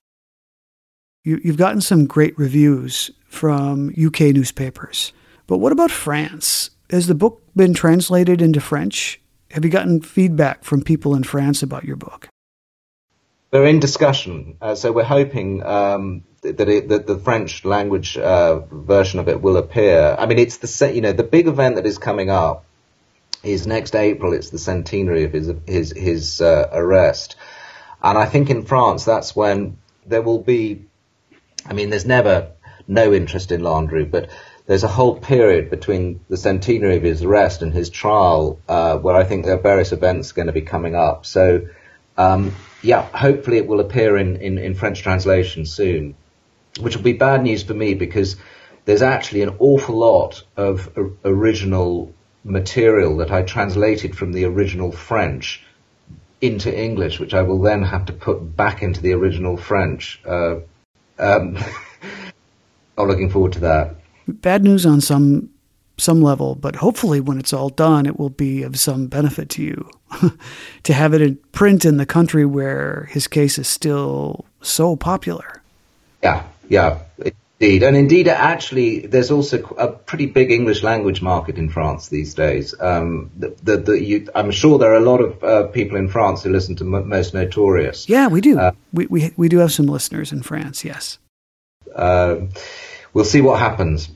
You, you've gotten some great reviews from U K newspapers. But what about France? Has the book been translated into French? Have you gotten feedback from people in France about your book? They're in discussion, uh, so we're hoping um, that, it, that the French language uh, version of it will appear. I mean, it's the you know the big event that is coming up is next April. It's the centenary of his his his uh, arrest, and I think in France that's when there will be. I mean, there's never no interest in Landru, but there's a whole period between the centenary of his arrest and his trial uh, where I think there are various events going to be coming up. So. Um, Yeah, hopefully it will appear in, in, in French translation soon, which will be bad news for me because there's actually an awful lot of o- original material that I translated from the original French into English, which I will then have to put back into the original French. Uh, um, I'm looking forward to that. Bad news on some some level, but hopefully when it's all done, it will be of some benefit to you to have it in print in the country where his case is still so popular. Yeah, yeah, indeed. And indeed, actually, there's also a pretty big English language market in France these days. Um, the, the, the, you, I'm sure there are a lot of uh, people in France who listen to M- Most Notorious. Yeah, we do. Uh, we, we we do have some listeners in France, yes. Uh, we'll see what happens.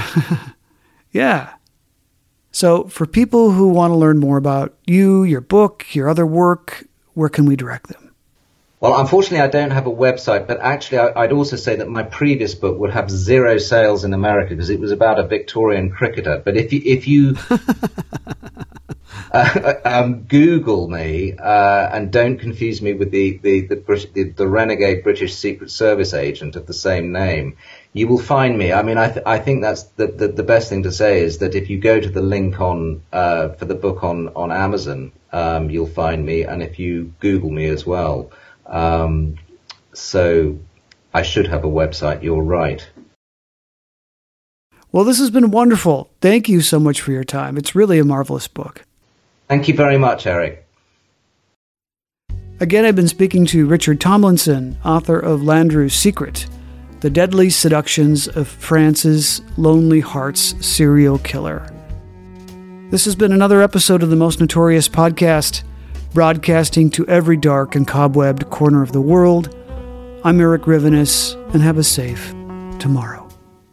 Yeah. So for people who want to learn more about you, your book, your other work, where can we direct them? Well, unfortunately, I don't have a website, but actually I, I'd also say that my previous book would have zero sales in America because it was about a Victorian cricketer. But if you, if you uh, um, Google me uh, and don't confuse me with the, the, the, the, the renegade British Secret Service agent of the same name, you will find me. I mean, I, th- I think that's the, the, the best thing to say is that if you go to the link on uh, for the book on, on Amazon, um, you'll find me. And if you Google me as well. Um, so I should have a website. You're right. Well, this has been wonderful. Thank you so much for your time. It's really a marvelous book. Thank you very much, Eric. Again, I've been speaking to Richard Tomlinson, author of Landru's Secret, The Deadly Seductions of France's Lonely Hearts Serial Killer. This has been another episode of the Most Notorious Podcast, broadcasting to every dark and cobwebbed corner of the world. I'm Eric Rivenes, and have a safe tomorrow.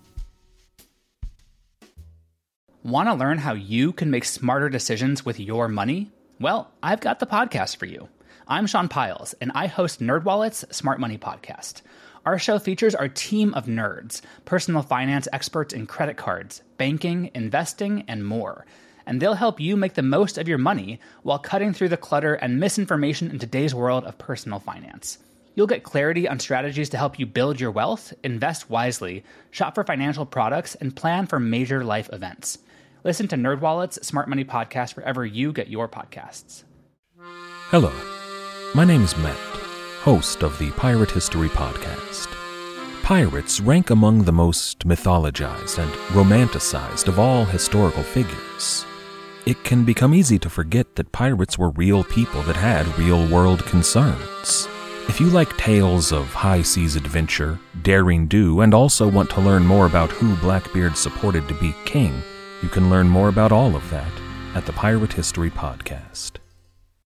Want to learn how you can make smarter decisions with your money? Well, I've got the podcast for you. I'm Sean Piles, and I host NerdWallet's Smart Money Podcast. Our show features our team of nerds, personal finance experts in credit cards, banking, investing, and more. And they'll help you make the most of your money while cutting through the clutter and misinformation in today's world of personal finance. You'll get clarity on strategies to help you build your wealth, invest wisely, shop for financial products, and plan for major life events. Listen to NerdWallet's Smart Money Podcast wherever you get your podcasts. Hello, my name is Matt, host of the Pirate History Podcast. Pirates rank among the most mythologized and romanticized of all historical figures. It can become easy to forget that pirates were real people that had real-world concerns. If you like tales of high seas adventure, daring do, and also want to learn more about who Blackbeard supported to be king, you can learn more about all of that at the Pirate History Podcast.